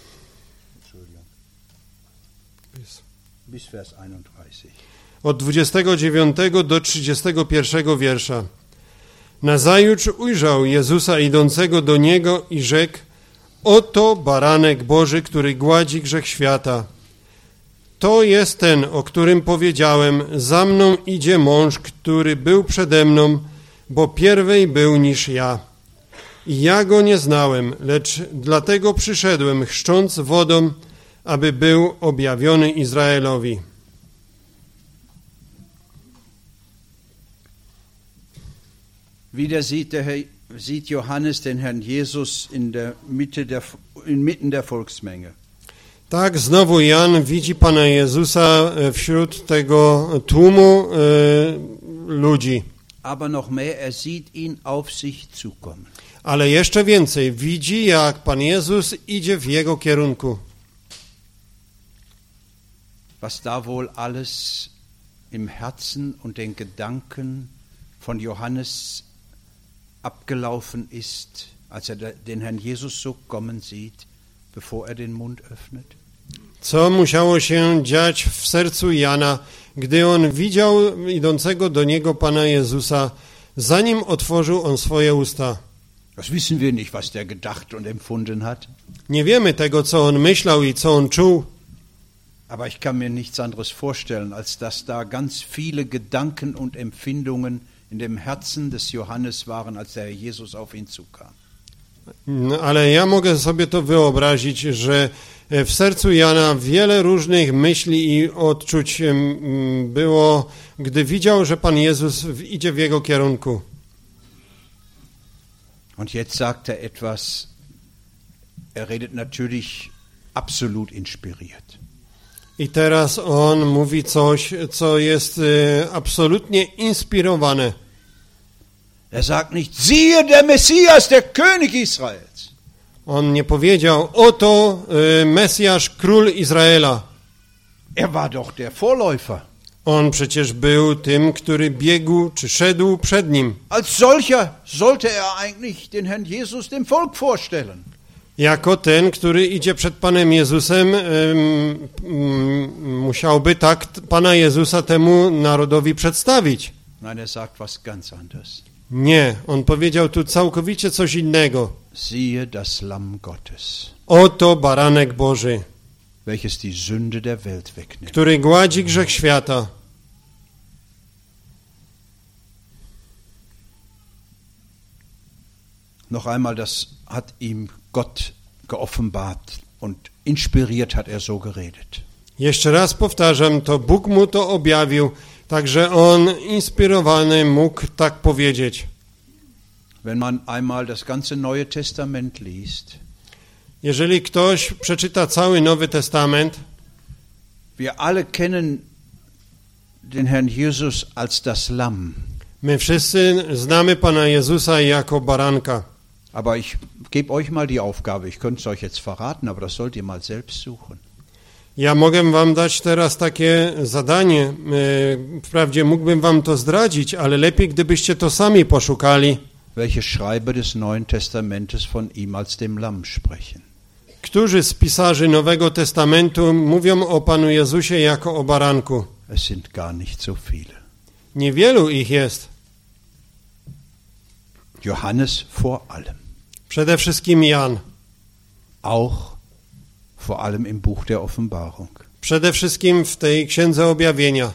bis Vers 31. od 29 do 31 wiersza. Nazajutrz ujrzał Jezusa idącego do Niego i rzekł, oto baranek Boży, który gładzi grzech świata. To jest ten, o którym powiedziałem, za mną idzie mąż, który był przede mną, bo pierwej był niż ja. I ja go nie znałem, lecz dlatego przyszedłem, chrzcząc wodą, aby był objawiony Izraelowi. Wieder sieht Johannes den Herrn Jesus inmitten der Volksmenge. Tak, znowu Jan widzi Pana Jezusa wśród tego tłumu ludzi. Aber noch mehr, sieht ihn auf sich zukommen. Ale jeszcze więcej, widzi, jak Pan Jezus idzie w jego kierunku. Was da wohl alles im Herzen und den Gedanken von Johannes abgelaufen ist, als den Herrn Jesus so kommen sieht, bevor den Mund öffnet? Co musiało się dziać w sercu Jana, gdy on widział idącego do niego Pana Jezusa, zanim otworzył on swoje usta? Das wissen wir nicht, was der gedacht und empfunden hat. Nie wiemy tego, co on myślał i co on czuł. Aber ich kann mir nichts anderes vorstellen, als dass da ganz viele Gedanken und Empfindungen in dem Herzen des Johannes waren, als der Herr Jesus auf ihn zukam. No, ale ja mogę sobie to wyobrazić, że w sercu Jana wiele różnych myśli i odczuć było, gdy widział, że Pan Jezus idzie w jego kierunku. Und jetzt sagt er etwas, redet natürlich absolut inspiriert. I teraz on mówi coś, co jest absolutnie inspirowane. Er sagt nicht, siehe der Messias, der König Israels. On nie powiedział, oto Mesjasz, król Izraela. Er war doch der Vorläufer. On przecież był tym, który biegł czy szedł przed nim. Als solcher sollte er eigentlich den Herrn Jesus dem Volk vorstellen. Jako ten, który idzie przed Panem Jezusem, musiałby tak Pana Jezusa temu narodowi przedstawić. Nein, er sagt was ganz anderes. Nie, on powiedział tu całkowicie coś innego. Siehe das Lamm Gottes, Oto baranek Boży, welches die Sünde der Welt wegnimmt. który gładzi grzech świata. Noch einmal, das hat ihm Gott geoffenbart und inspiriert hat er so geredet. Jeszcze raz powtarzam, to Bóg mu to objawił, także on inspirowany mógł tak powiedzieć. Wenn man einmal das ganze Neue Testament liest, Jeżeli ktoś przeczyta cały Nowy Testament, wir alle kennen den Herrn Jesus als das Lamm. my wszyscy znamy Pana Jezusa jako baranka. Aber ich gebe euch mal die Aufgabe, ich könnte es euch jetzt verraten, aber das sollt ihr mal selbst suchen. Ja mogę wam dać teraz takie zadanie, wprawdzie mógłbym wam to zdradzić, ale lepiej gdybyście to sami poszukali. Welche Schreiber des Neuen Testamentes von ihm als dem Lamm sprechen? Którzy z pisarzy Nowego Testamentu mówią o Panu Jezusie jako o baranku? Es sind gar nicht so viele. Niewielu ich jest. Johannes vor allem. Przede wszystkim Jan. Auch vor allem im Buch der Offenbarung. Przede wszystkim w tej Księdze Objawienia.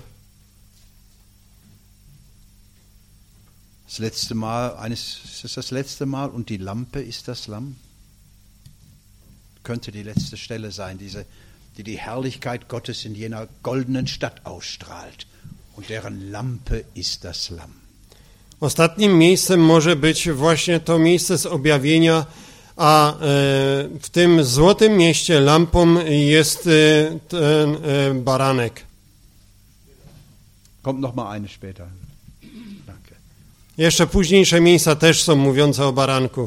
Das letzte Mal, ist es das letzte Mal und die Lampe ist das Lamm? Könnte die letzte Stelle sein, die die Herrlichkeit Gottes in jener goldenen Stadt ausstrahlt. Und deren Lampe ist das Lamm. Ostatnim miejscem może być właśnie to miejsce z Objawienia, a w tym złotym mieście lampą jest ten baranek. Kommt noch mal eine später. Danke. Jeszcze późniejsze miejsca też są mówiące o baranku.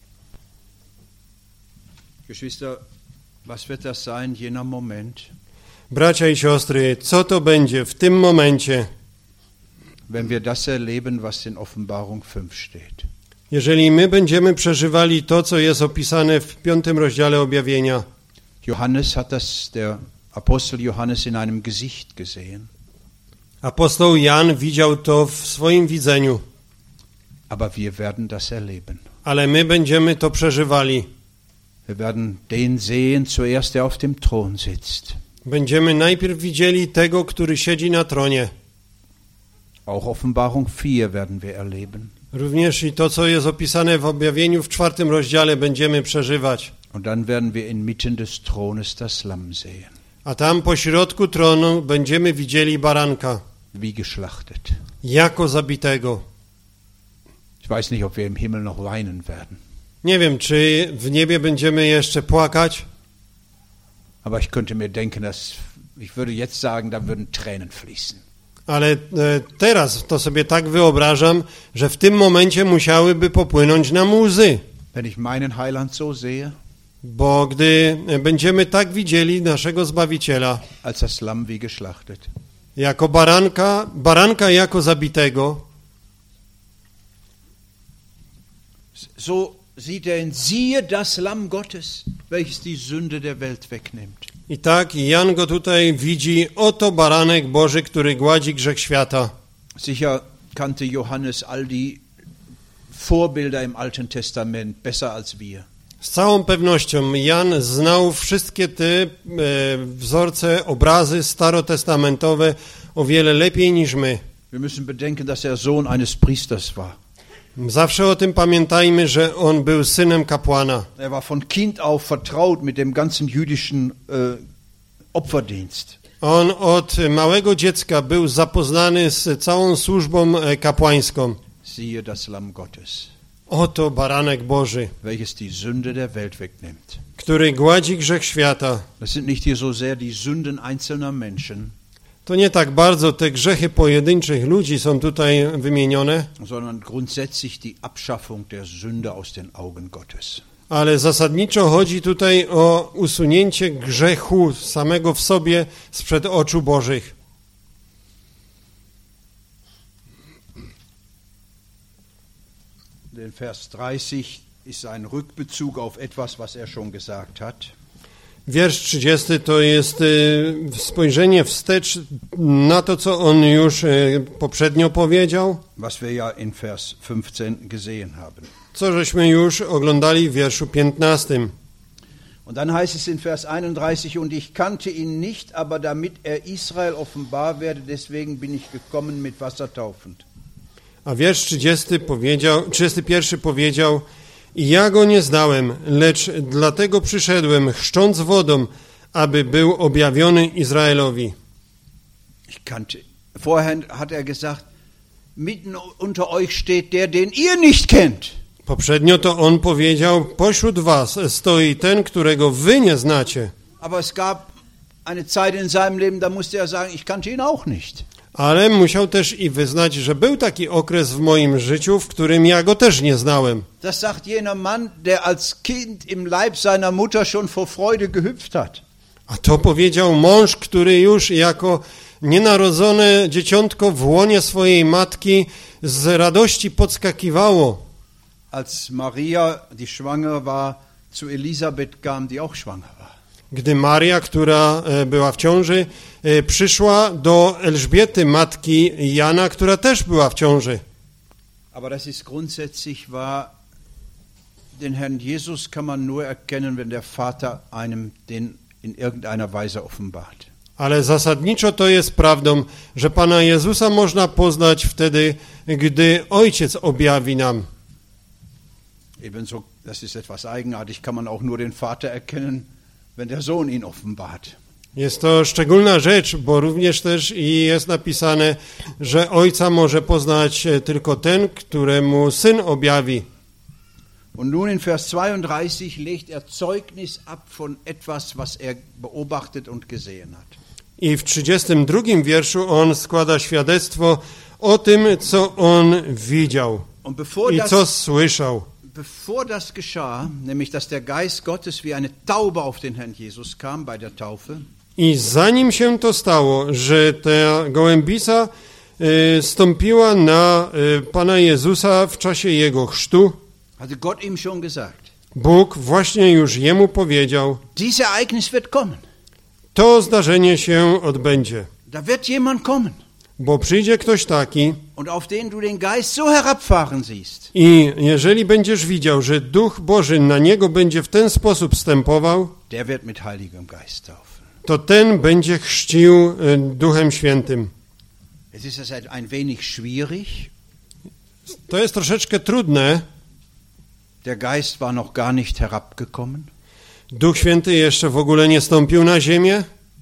Geschwister, was wird das sein, jener Moment, Bracia i siostry, co to będzie w tym momencie, wenn wir das erleben, was in Offenbarung 5 steht? jeżeli my będziemy przeżywali to, co jest opisane w 5 rozdziale Objawienia? Johannes hat das, der Apostel Johannes, in einem Gesicht gesehen. Apostoł Jan widział to w swoim widzeniu, Aber wir werden das erleben. ale my będziemy to przeżywali. Wir werden den sehen, zuerst der auf dem Thron sitzt. Będziemy najpierw widzieli tego, który siedzi na tronie. Auch Offenbarung 4 werden wir erleben. Również i to, co jest opisane w Objawieniu w 4 rozdziale, będziemy przeżywać. Und dann werden wir inmitten des Thrones das Lamm sehen. A tam po środku tronu będziemy widzieli baranka, Wie geschlachtet. jako zabitego. Ich weiß nicht, ob wir im Himmel noch weinen werden. Nie wiem, czy w niebie będziemy jeszcze płakać, Aber ich könnte mir denken, ich würde jetzt sagen, da würden Tränen fließen. ale teraz to sobie tak wyobrażam, że w tym momencie musiałyby popłynąć nam łzy. Wenn ich meinen Heiland so sehe, Bo gdy będziemy tak widzieli naszego Zbawiciela, als das Lamm wie geschlachtet, jako baranka jako zabitego, so sieht er ihn, siehe das Lamm Gottes, welches die Sünde der Welt wegnimmt. i tak Jan go tutaj widzi, oto baranek Boży, który gładzi grzech świata. Sicher kannte Johannes all die Vorbilder im Alten Testament besser als wir. Z całą pewnością Jan znał wszystkie te wzorce, obrazy starotestamentowe o wiele lepiej niż my. Wir müssen bedenken, dass er Sohn eines Priesters war. Zawsze o tym pamiętajmy, że on był synem kapłana. Er war von Kind auf vertraut mit dem ganzen jüdischen Opferdienst. On od małego dziecka był zapoznany z całą służbą kapłańską. Siehe das Lamm Gottes, Oto baranek Boży, welches die Sünde der Welt wegnimmt. który gładzi grzech świata. Das sind nicht hier so sehr die Sünden einzelner Menschen, To nie tak bardzo te grzechy pojedynczych ludzi są tutaj wymienione, sondern grundsätzlich die Abschaffung der Sünde aus den Augen Gottes. Ale zasadniczo chodzi tutaj o usunięcie grzechu samego w sobie sprzed oczu Bożych. Der Vers 30 ist ein Rückbezug auf etwas, was er schon gesagt hat. Wiersz 30 to jest spojrzenie wstecz na to, co on już poprzednio powiedział, Was wir ja in Vers 15 gesehen haben. co żeśmy już oglądali w wierszu 15. Und dann heißt es in Vers 31, und ich kannte ihn nicht, aber damit er Israel offenbar werde, deswegen bin ich gekommen mit Wasser taufend. A wiersz 31 powiedział: I ja go nie znałem, lecz dlatego przyszedłem, chrzcząc wodą, aby był objawiony Izraelowi. Ich kannte. Vorher hat er gesagt, mitten unter euch steht der, den ihr nicht kennt. Poprzednio to on powiedział: pośród was stoi ten, którego wy nie znacie. Aber es gab eine Zeit in seinem Leben, da musste er sagen, ich kannte ihn auch nicht. Ale musiał też i wyznać, że był taki okres w moim życiu, w którym ja go też nie znałem. Das sagt jener Mann, der als Kind im Leib seiner Mutter schon vor Freude gehüpft hat. A to powiedział mąż, który już jako nienarodzone dzieciątko w łonie swojej matki z radości podskakiwało. Als Maria, die schwanger war, zu Elisabeth kam, die auch schwanger war. Gdy Maria, która była w ciąży, przyszła do Elżbiety, matki Jana, która też była w ciąży. Aber das ist grundsätzlich wahr, den Herrn Jesus kann man nur erkennen, wenn der Vater einem den in irgendeiner Weise offenbart. Ale zasadniczo to jest prawdą, że Pana Jezusa można poznać wtedy, gdy Ojciec objawi nam. Ebenso, das ist etwas eigenartig, kann man auch nur den Vater erkennen, wenn der Sohn ihn offenbart. Jest to szczególna rzecz, bo również też i jest napisane, że Ojca może poznać tylko ten, któremu Syn objawi. Und nun in Vers 32 legt er Zeugnis ab von etwas, was er beobachtet und gesehen hat. I w 32 wierszu on składa świadectwo o tym, co on widział Und bevor i das co słyszał. Bevor das geschah, nämlich dass der Geist Gottes wie eine Taube auf den Herrn Jesus kam bei der Taufe, I zanim się to stało, że ta gołębica stąpiła na Pana Jezusa w czasie Jego chrztu, hatte Gott ihm schon gesagt, Bóg właśnie już jemu powiedział: dieses Ereignis wird kommen. to zdarzenie się odbędzie, Da wird jemand kommen, bo przyjdzie ktoś taki und auf den du den Geist so herabfahren siehst, i jeżeli będziesz widział, że Duch Boży na niego będzie w ten sposób stępował, der wird mit Heiligem Geist taufen. to ten będzie chrzcił Duchem Świętym. Es ist ein wenig schwierig. To jest troszeczkę trudne. Der Geist war noch gar nicht herabgekommen. Duch Święty jeszcze w ogóle nie stąpił na ziemię.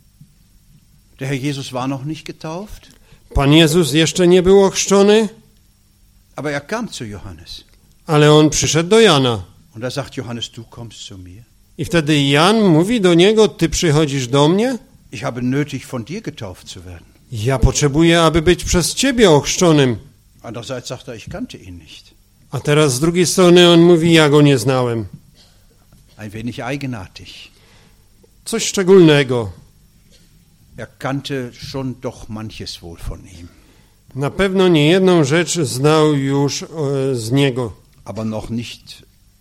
Der Herr Jesus war noch nicht getauft. Pan Jezus jeszcze nie był ochrzczony, Aber er kam zu Johannes. ale on przyszedł do Jana. Und da sagt Johannes, du kommst zu mir. I wtedy Jan mówi do niego: ty przychodzisz do mnie? Ich habe nötig, von dir getauft zu werden. Ja potrzebuję, aby być przez ciebie ochrzczonym. Andererseits sagt er, ich kannte ihn nicht. A teraz z drugiej strony on mówi: ja go nie znałem. Ein wenig eigenartig. Coś szczególnego. Er kannte schon doch manches wohl von ihm. Na pewno nie jedną rzecz znał już z niego, Aber noch nicht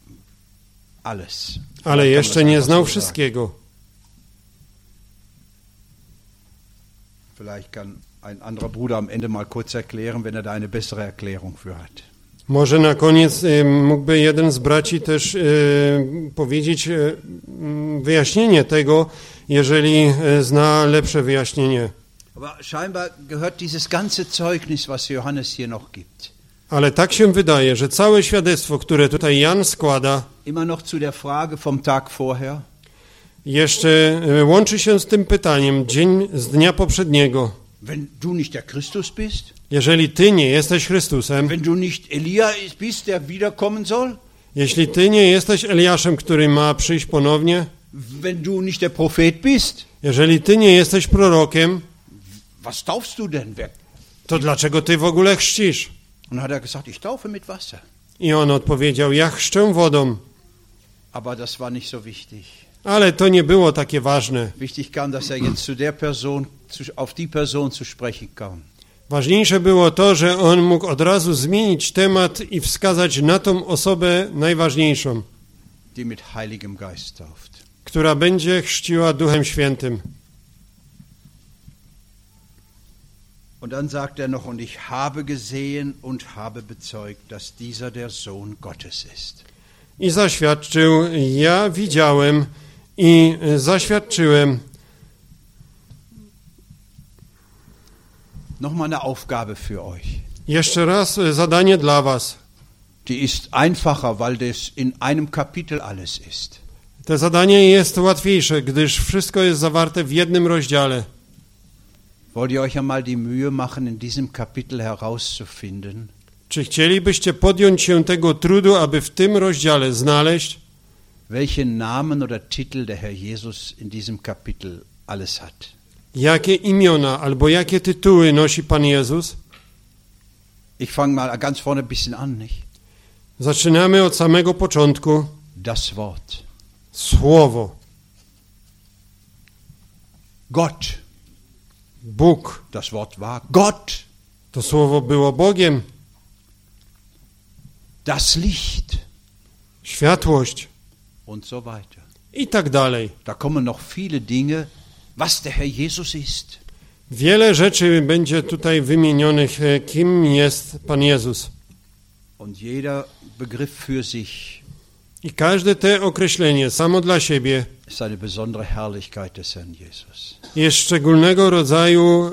alles. ale jeszcze nie znał wszystkiego. Vielleicht kann ein anderer Bruder am Ende mal kurz erklären, wenn er da eine bessere Erklärung für hat. Może na koniec mógłby jeden z braci też powiedzieć wyjaśnienie tego, jeżeli zna lepsze wyjaśnienie. Aber scheinbar gehört dieses ganze Zeugnis, was Johannes hier noch gibt, Ale tak się wydaje, że całe świadectwo, które tutaj Jan składa, immer noch zu der Frage vom Tag vorher. jeszcze łączy się z tym pytaniem dzień z dnia poprzedniego. Wenn du nicht der Christus bist, Jeżeli ty nie jesteś Chrystusem, wenn du nicht Elia bist, der wiederkommen soll, jeśli ty nie jesteś Eliaszem, który ma przyjść ponownie, wenn du nicht der Prophet bist, jeżeli ty nie jesteś prorokiem, was taufst du denn? to dlaczego ty w ogóle chrzcisz? Und dann hat er gesagt, ich taufe mit Wasser. I on odpowiedział: ja chrzczę wodą. Aber das war nicht so wichtig. Ale to nie było takie ważne. Wichtig kam, dass jetzt zu der Person, auf die Person zu sprechen kam. Ważniejsze było to, że on mógł od razu zmienić temat i wskazać na tą osobę najważniejszą, Die mit Heiligem Geist tauft. która będzie chrzciła Duchem Świętym. Und dann sagt noch, und ich habe gesehen und habe bezeugt, dass dieser der Sohn Gottes ist. I zaświadczył, ja widziałem i zaświadczyłem. Nochmal eine Aufgabe für euch. Jeszcze raz zadanie dla was. Die ist einfacher, weil das in einem Kapitel alles ist. To zadanie jest łatwiejsze, gdyż wszystko jest zawarte w jednym rozdziale. Wollt ihr euch einmal die Mühe machen, in diesem Kapitel herauszufinden, Czy chcielibyście podjąć się tego trudu, aby w tym rozdziale znaleźć, welche Namen oder Titel der Herr Jesus in diesem Kapitel alles hat? jakie imiona albo jakie tytuły nosi Pan Jezus? Ich fange mal ganz vorne ein bisschen an, nicht? Zaczynamy od samego początku. Das Wort. Słowo, Gott. Bóg. Das Wort war Gott. To słowo było Bogiem. Das Licht. Światłość Und so weiter. i tak dalej. Da kommen noch viele Dinge, was der Herr Jesus ist. Wiele rzeczy będzie tutaj wymienionych, kim jest Pan Jezus. Und jeder Begriff für sich I każde te określenie samo dla siebie ist eine besondere Herrlichkeit des Herrn Jesus. jest szczególnego rodzaju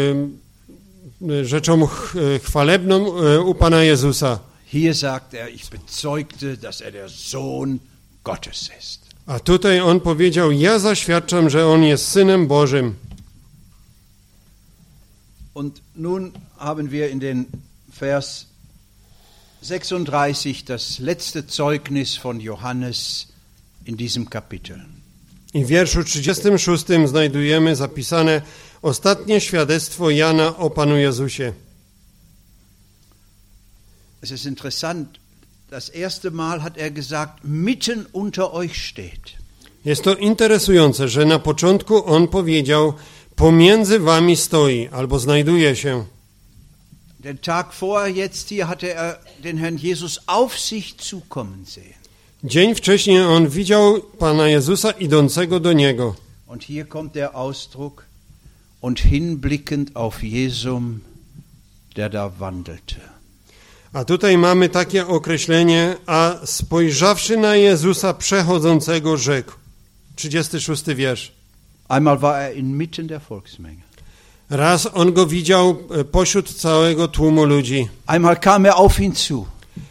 rzeczą chwalebną u Pana Jezusa. Hier sagt ich bezeugte, dass der Sohn Gottes ist. A tutaj on powiedział, ja zaświadczam, że on jest Synem Bożym. Und nun haben wir in den Vers 36 das letzte Zeugnis von Johannes in diesem Kapitel. I w wierszu 36 znajdujemy zapisane ostatnie świadectwo Jana o Panu Jezusie. Es ist interessant, das erste Mal hat gesagt, mitten unter euch steht. Jest to interesujące, że na początku on powiedział, pomiędzy wami stoi, albo znajduje się. Den Tag vorher, jetzt hier, hatte den Herrn Jesus auf sich zukommen sehen. Dzień wcześniej on widział Pana Jezusa idącego do niego. Und hier kommt der Ausdruck, und hinblickend auf Jesum, der da wandelte. A tutaj mamy takie określenie, a spojrzawszy na Jezusa przechodzącego rzekł. 36 wiersz. Einmal war inmitten der Volksmenge. Raz on go widział pośród całego tłumu ludzi. Einmal kam auf ihn zu.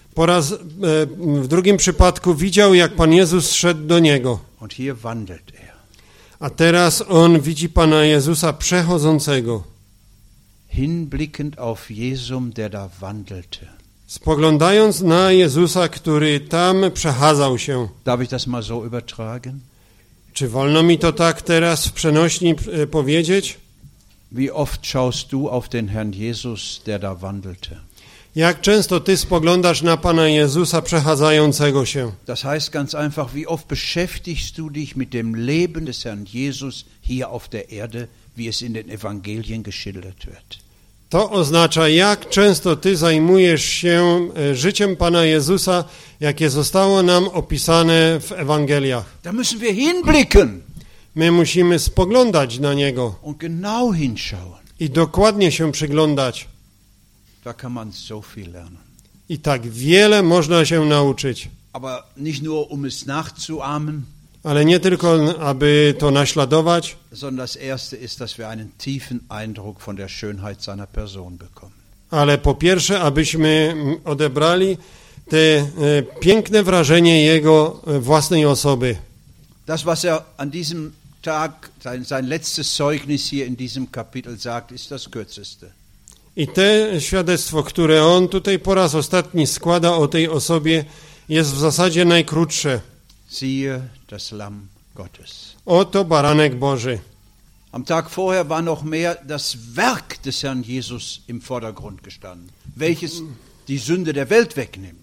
W drugim przypadku widział, jak Pan Jezus szedł do niego. Und hier wandelt A teraz on widzi Pana Jezusa przechodzącego. Hinblickend auf Jesum, der da wandelte. Spoglądając na Jezusa, który tam przechadzał się. Darf ich das mal so übertragen? Czy wolno mi to tak teraz w przenośni powiedzieć? Wie oft schaust du auf den Herrn Jesus, der da wandelte? Jak często ty spoglądasz na Pana Jezusa przechadzającego się? Das heißt ganz einfach, wie oft beschäftigst du dich mit dem Leben des Herrn Jesus hier auf der Erde, wie es in den Evangelien geschildert wird. To oznacza, jak często ty zajmujesz się życiem Pana Jezusa, jakie zostało nam opisane w Ewangeliach. Da müssen wir hinblicken. My musimy spoglądać na Niego Und genau hinschauen. i dokładnie się przyglądać. Da kann man so viel lernen. I tak wiele można się nauczyć. Aber nicht nur, um es nachzuahmen, Ale nie tylko, aby to naśladować, sondern das Erste ist, dass wir einen tiefen Eindruck von der Schönheit seiner Person bekommen. ale po pierwsze, abyśmy odebrali te piękne wrażenie Jego własnej osoby. Das, was an diesem Tag, sein letztes Zeugnis hier in diesem Kapitel sagt, ist das kürzeste. I te świadectwo, które on tutaj po raz ostatni składa o tej osobie, jest w zasadzie najkrótsze. Siehe das Lamm Gottes. Oto baranek Boży. Am Tag vorher war noch mehr das Werk des Herrn Jesus im Vordergrund gestanden, welches die Sünde der Welt wegnimmt.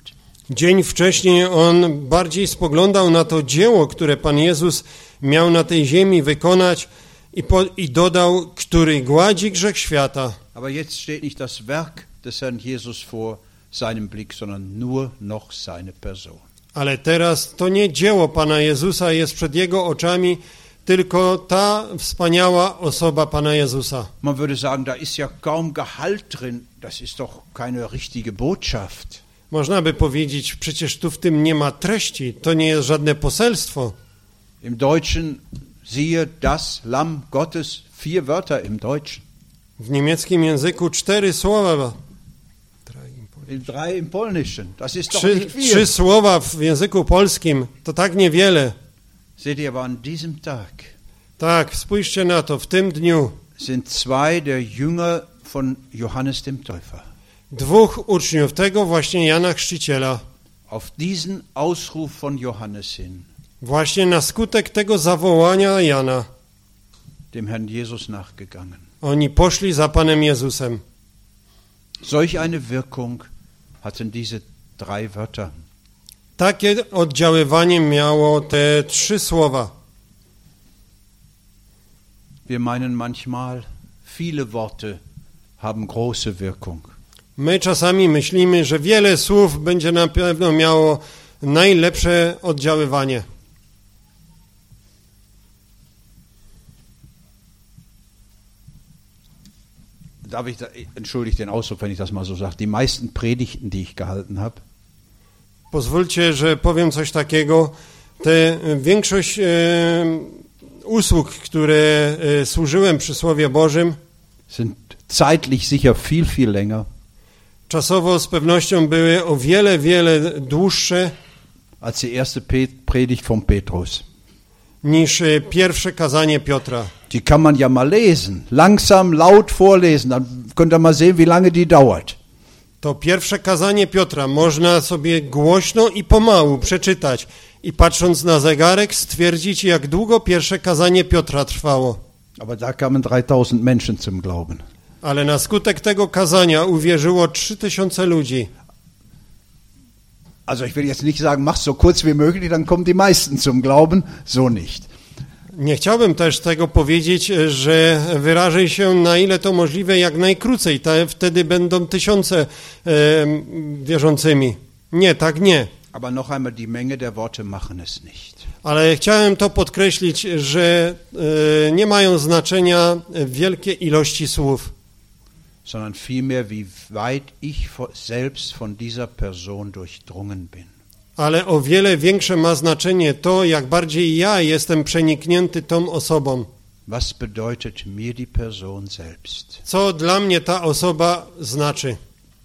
Dzień wcześniej on bardziej spoglądał na to dzieło, które Pan Jezus miał na tej ziemi wykonać i dodał, który gładzi grzech świata. Aber jetzt steht nicht das Werk des Herrn Jesus vor seinem Blick, sondern nur noch seine Person. Ale teraz to nie dzieło Pana Jezusa jest przed jego oczami, tylko ta wspaniała osoba Pana Jezusa. Man würde sagen, da ist ja kaum Gehalt drin, das ist doch keine richtige Botschaft. Można by powiedzieć, przecież tu w tym nie ma treści, to nie jest żadne poselstwo. Im Deutschen siehe das Lamm Gottes, 4 Wörter im Deutschen. W niemieckim języku 4 słowa. 3 im Polnischen, das ist doch nicht viel. 3 słowa w języku polskim, to tak niewiele. Seht ihr, aber an diesem Tag Tak, spójrzcie na to, w tym dniu sind 2 der Jünger von Johannes dem Täufer 2 uczniów tego właśnie Jana Chrzciciela, auf diesen Ausruf von Johannes hin właśnie na skutek tego zawołania Jana, dem Herrn Jesus nachgegangen. oni poszli za Panem Jezusem. Solch eine Wirkung hatten diese 3 Wörter. Takie oddziaływanie miało te 3 słowa. Wir meinen manchmal, viele Worte haben große Wirkung. My czasami myślimy, że wiele słów będzie na pewno miało najlepsze oddziaływanie. Entschuldigt den Ausdruck, wenn ich das mal so sage, die meisten Predigten, die ich gehalten habe, Pozwólcie, że powiem coś takiego. Większość usług, które służyłem przy Słowie Bożym, sind zeitlich sicher viel, viel länger czasowo z pewnością były o wiele, wiele dłuższe als die erste Predigt von Petrus. niż pierwsze kazanie Piotra. Die kann man ja mal lesen, langsam, laut vorlesen, dann könnt ihr mal sehen, wie lange die dauert. To pierwsze kazanie Piotra można sobie głośno i pomału przeczytać i patrząc na zegarek stwierdzić, jak długo pierwsze kazanie Piotra trwało. Aber da kamen 3000 Menschen zum Glauben. Ale na skutek tego kazania uwierzyło 3000 ludzi. Also ich will jetzt nicht sagen, mach so kurz wie möglich, dann kommen die meisten zum Glauben, so nicht. Nie chciałbym też tego powiedzieć, że wyrażę się na ile to możliwe jak najkrócej, wtedy będą 1000 wierzącymi. Nie, tak nie. Aber noch einmal, die Menge der Worte machen es nicht. Ale chciałem to podkreślić, że nie mają znaczenia wielkie ilości słów, sondern vielmehr, wie weit ich selbst von dieser Person durchdrungen bin. ale o wiele większe ma znaczenie to, jak bardziej ja jestem przeniknięty tą osobą. Was bedeutet mir die Person selbst? Co dla mnie ta osoba znaczy.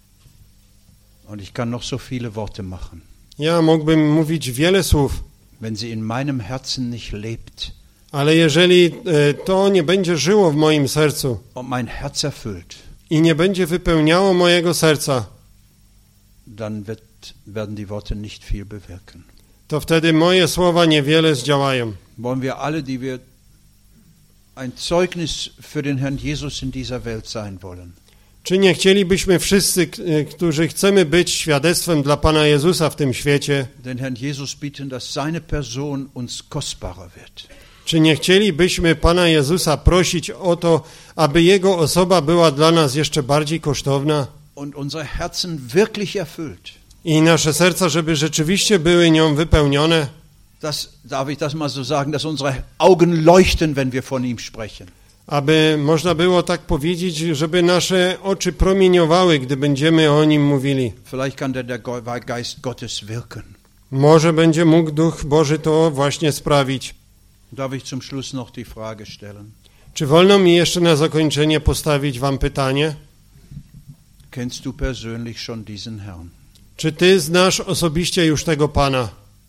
Und ich kann noch so viele Worte machen. Ja mógłbym mówić wiele słów, Wenn sie in meinem Herzen nicht lebt ale jeżeli to nie będzie żyło w moim sercu und mein Herz erfüllt, i nie będzie wypełniało mojego serca, dann werden die Worte nicht viel bewirken. to wtedy moje słowa niewiele zdziałają. Wollen wir alle, die wir ein Zeugnis für den Herrn Jesus in dieser Welt sein wollen, Czy nie chcielibyśmy wszyscy, którzy chcemy być świadectwem dla Pana Jezusa w tym świecie, den Herrn Jesus bitten, dass seine Person uns kostbarer wird? czy nie chcielibyśmy Pana Jezusa prosić o to, aby Jego osoba była dla nas jeszcze bardziej kosztowna Und unsere Herzen wirklich erfüllt? i nasze serca, żeby rzeczywiście były nią wypełnione? Darf ich das mal so sagen, dass unsere Augen leuchten, wenn wir von ihm sprechen? Aby można było tak powiedzieć, żeby nasze oczy promieniowały, gdy będziemy o Nim mówili. Vielleicht kann der Geist Gottes wirken. Może będzie mógł Duch Boży to właśnie sprawić. Darf ich zum Schluss noch die Frage stellen? Czy wolno mi jeszcze na zakończenie postawić wam pytanie? Kennst du persönlich schon diesen Herrn? Czy ty znasz osobiście już tego Pana?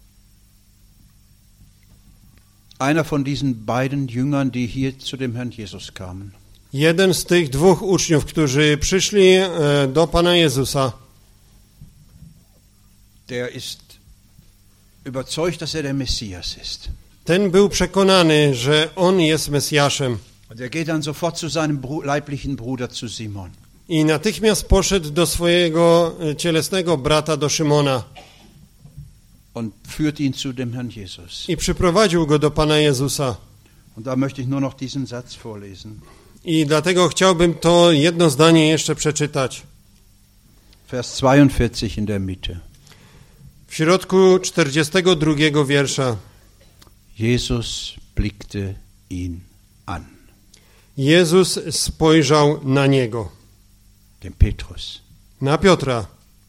Einer von diesen beiden Jüngern, die hier zu dem Herrn Jesus kamen, Jeden z tych 2 uczniów, którzy przyszli do Pana Jezusa, der ist überzeugt, dass er der Messias ist. ten był przekonany, że On jest Mesjaszem Und er geht dann sofort zu seinem leiblichen Bruder, zu Simon. i natychmiast poszedł do swojego cielesnego brata, do Szymona. und führt ihn zu dem Herrn Jesus. i przyprowadził go do Pana Jezusa. Und da möchte ich nur noch diesen Satz vorlesen. I dlatego chciałbym to jedno zdanie jeszcze przeczytać. Vers 42 in der Mitte. W środku 42 wiersza. Jesus blickte ihn an. Jezus spojrzał na niego, Den Petrus. na Piotra.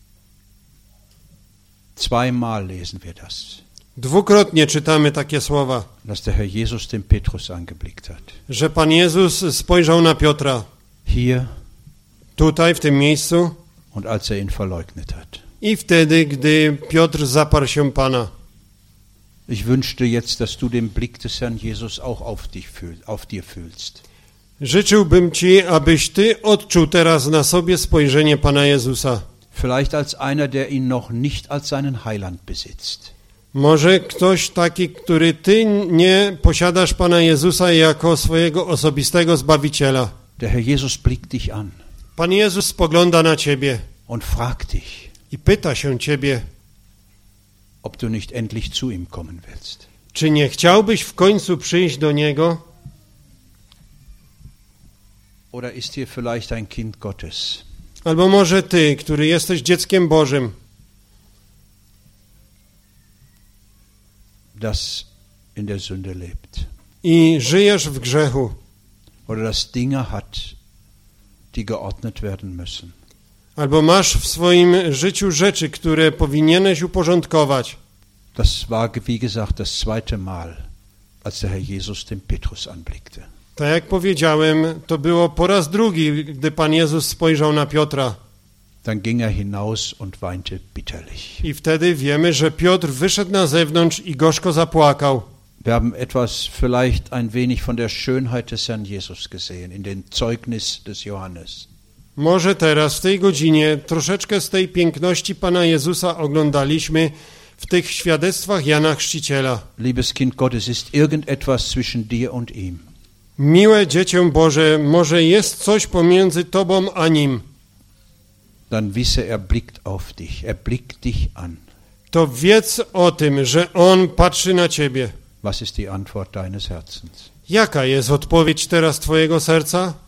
Zweimal lesen wir das, Dwukrotnie czytamy takie słowa, dass der Herr Jesus den Petrus angeblickt hat. że Pan Jezus spojrzał na Piotra Hier tutaj, w tym miejscu und als er ihn verleugnet hat. i wtedy, gdy Piotr zaparł się Pana. Ich wünschte jetzt, dass du den Blick des Herrn Jesus auch auf dir fühlst. Życzyłbym Ci, abyś Ty odczuł teraz na sobie spojrzenie Pana Jezusa. Vielleicht als einer, der ihn noch nicht als seinen Heiland besitzt. Może ktoś taki, który Ty nie posiadasz Pana Jezusa jako swojego osobistego Zbawiciela. Der Herr Jesus blickt dich an Pan Jezus spogląda na Ciebie und fragt dich, i pyta się Ciebie, ob du nicht endlich zu ihm kommen willst. czy nie chciałbyś w końcu przyjść do Niego? Oder ist hier vielleicht ein Kind Gottes, Albo może Ty, który jesteś dzieckiem Bożym, das in der Sünde lebt. i żyjesz w grzechu, Oder das Dinge hat, die geordnet werden müssen. albo masz w swoim życiu rzeczy, które powinieneś uporządkować. Das war, wie gesagt, das zweite Mal, als der Herr Jesus den Petrus anblickte. Tak jak powiedziałem, to było po raz drugi, gdy Pan Jezus spojrzał na Piotra. Dann ging er hinaus und weinte bitterlich. I wtedy wiemy, że Piotr wyszedł na zewnątrz i gorzko zapłakał. Wir haben etwas, vielleicht ein wenig von der Schönheit des Herrn Jesus gesehen, in dem Zeugnis des Johannes. Może teraz, w tej godzinie, troszeczkę z tej piękności Pana Jezusa oglądaliśmy w tych świadectwach Jana Chrzciciela. Liebes Kind Gottes, ist irgendetwas zwischen dir und ihm? Miłe Dziecię Boże, może jest coś pomiędzy Tobą a Nim. Dann wisse, er blickt auf dich, er blickt dich an. To wiedz o tym, że On patrzy na Ciebie. Was ist die Antwort deines Herzens? Jaka jest odpowiedź teraz Twojego serca?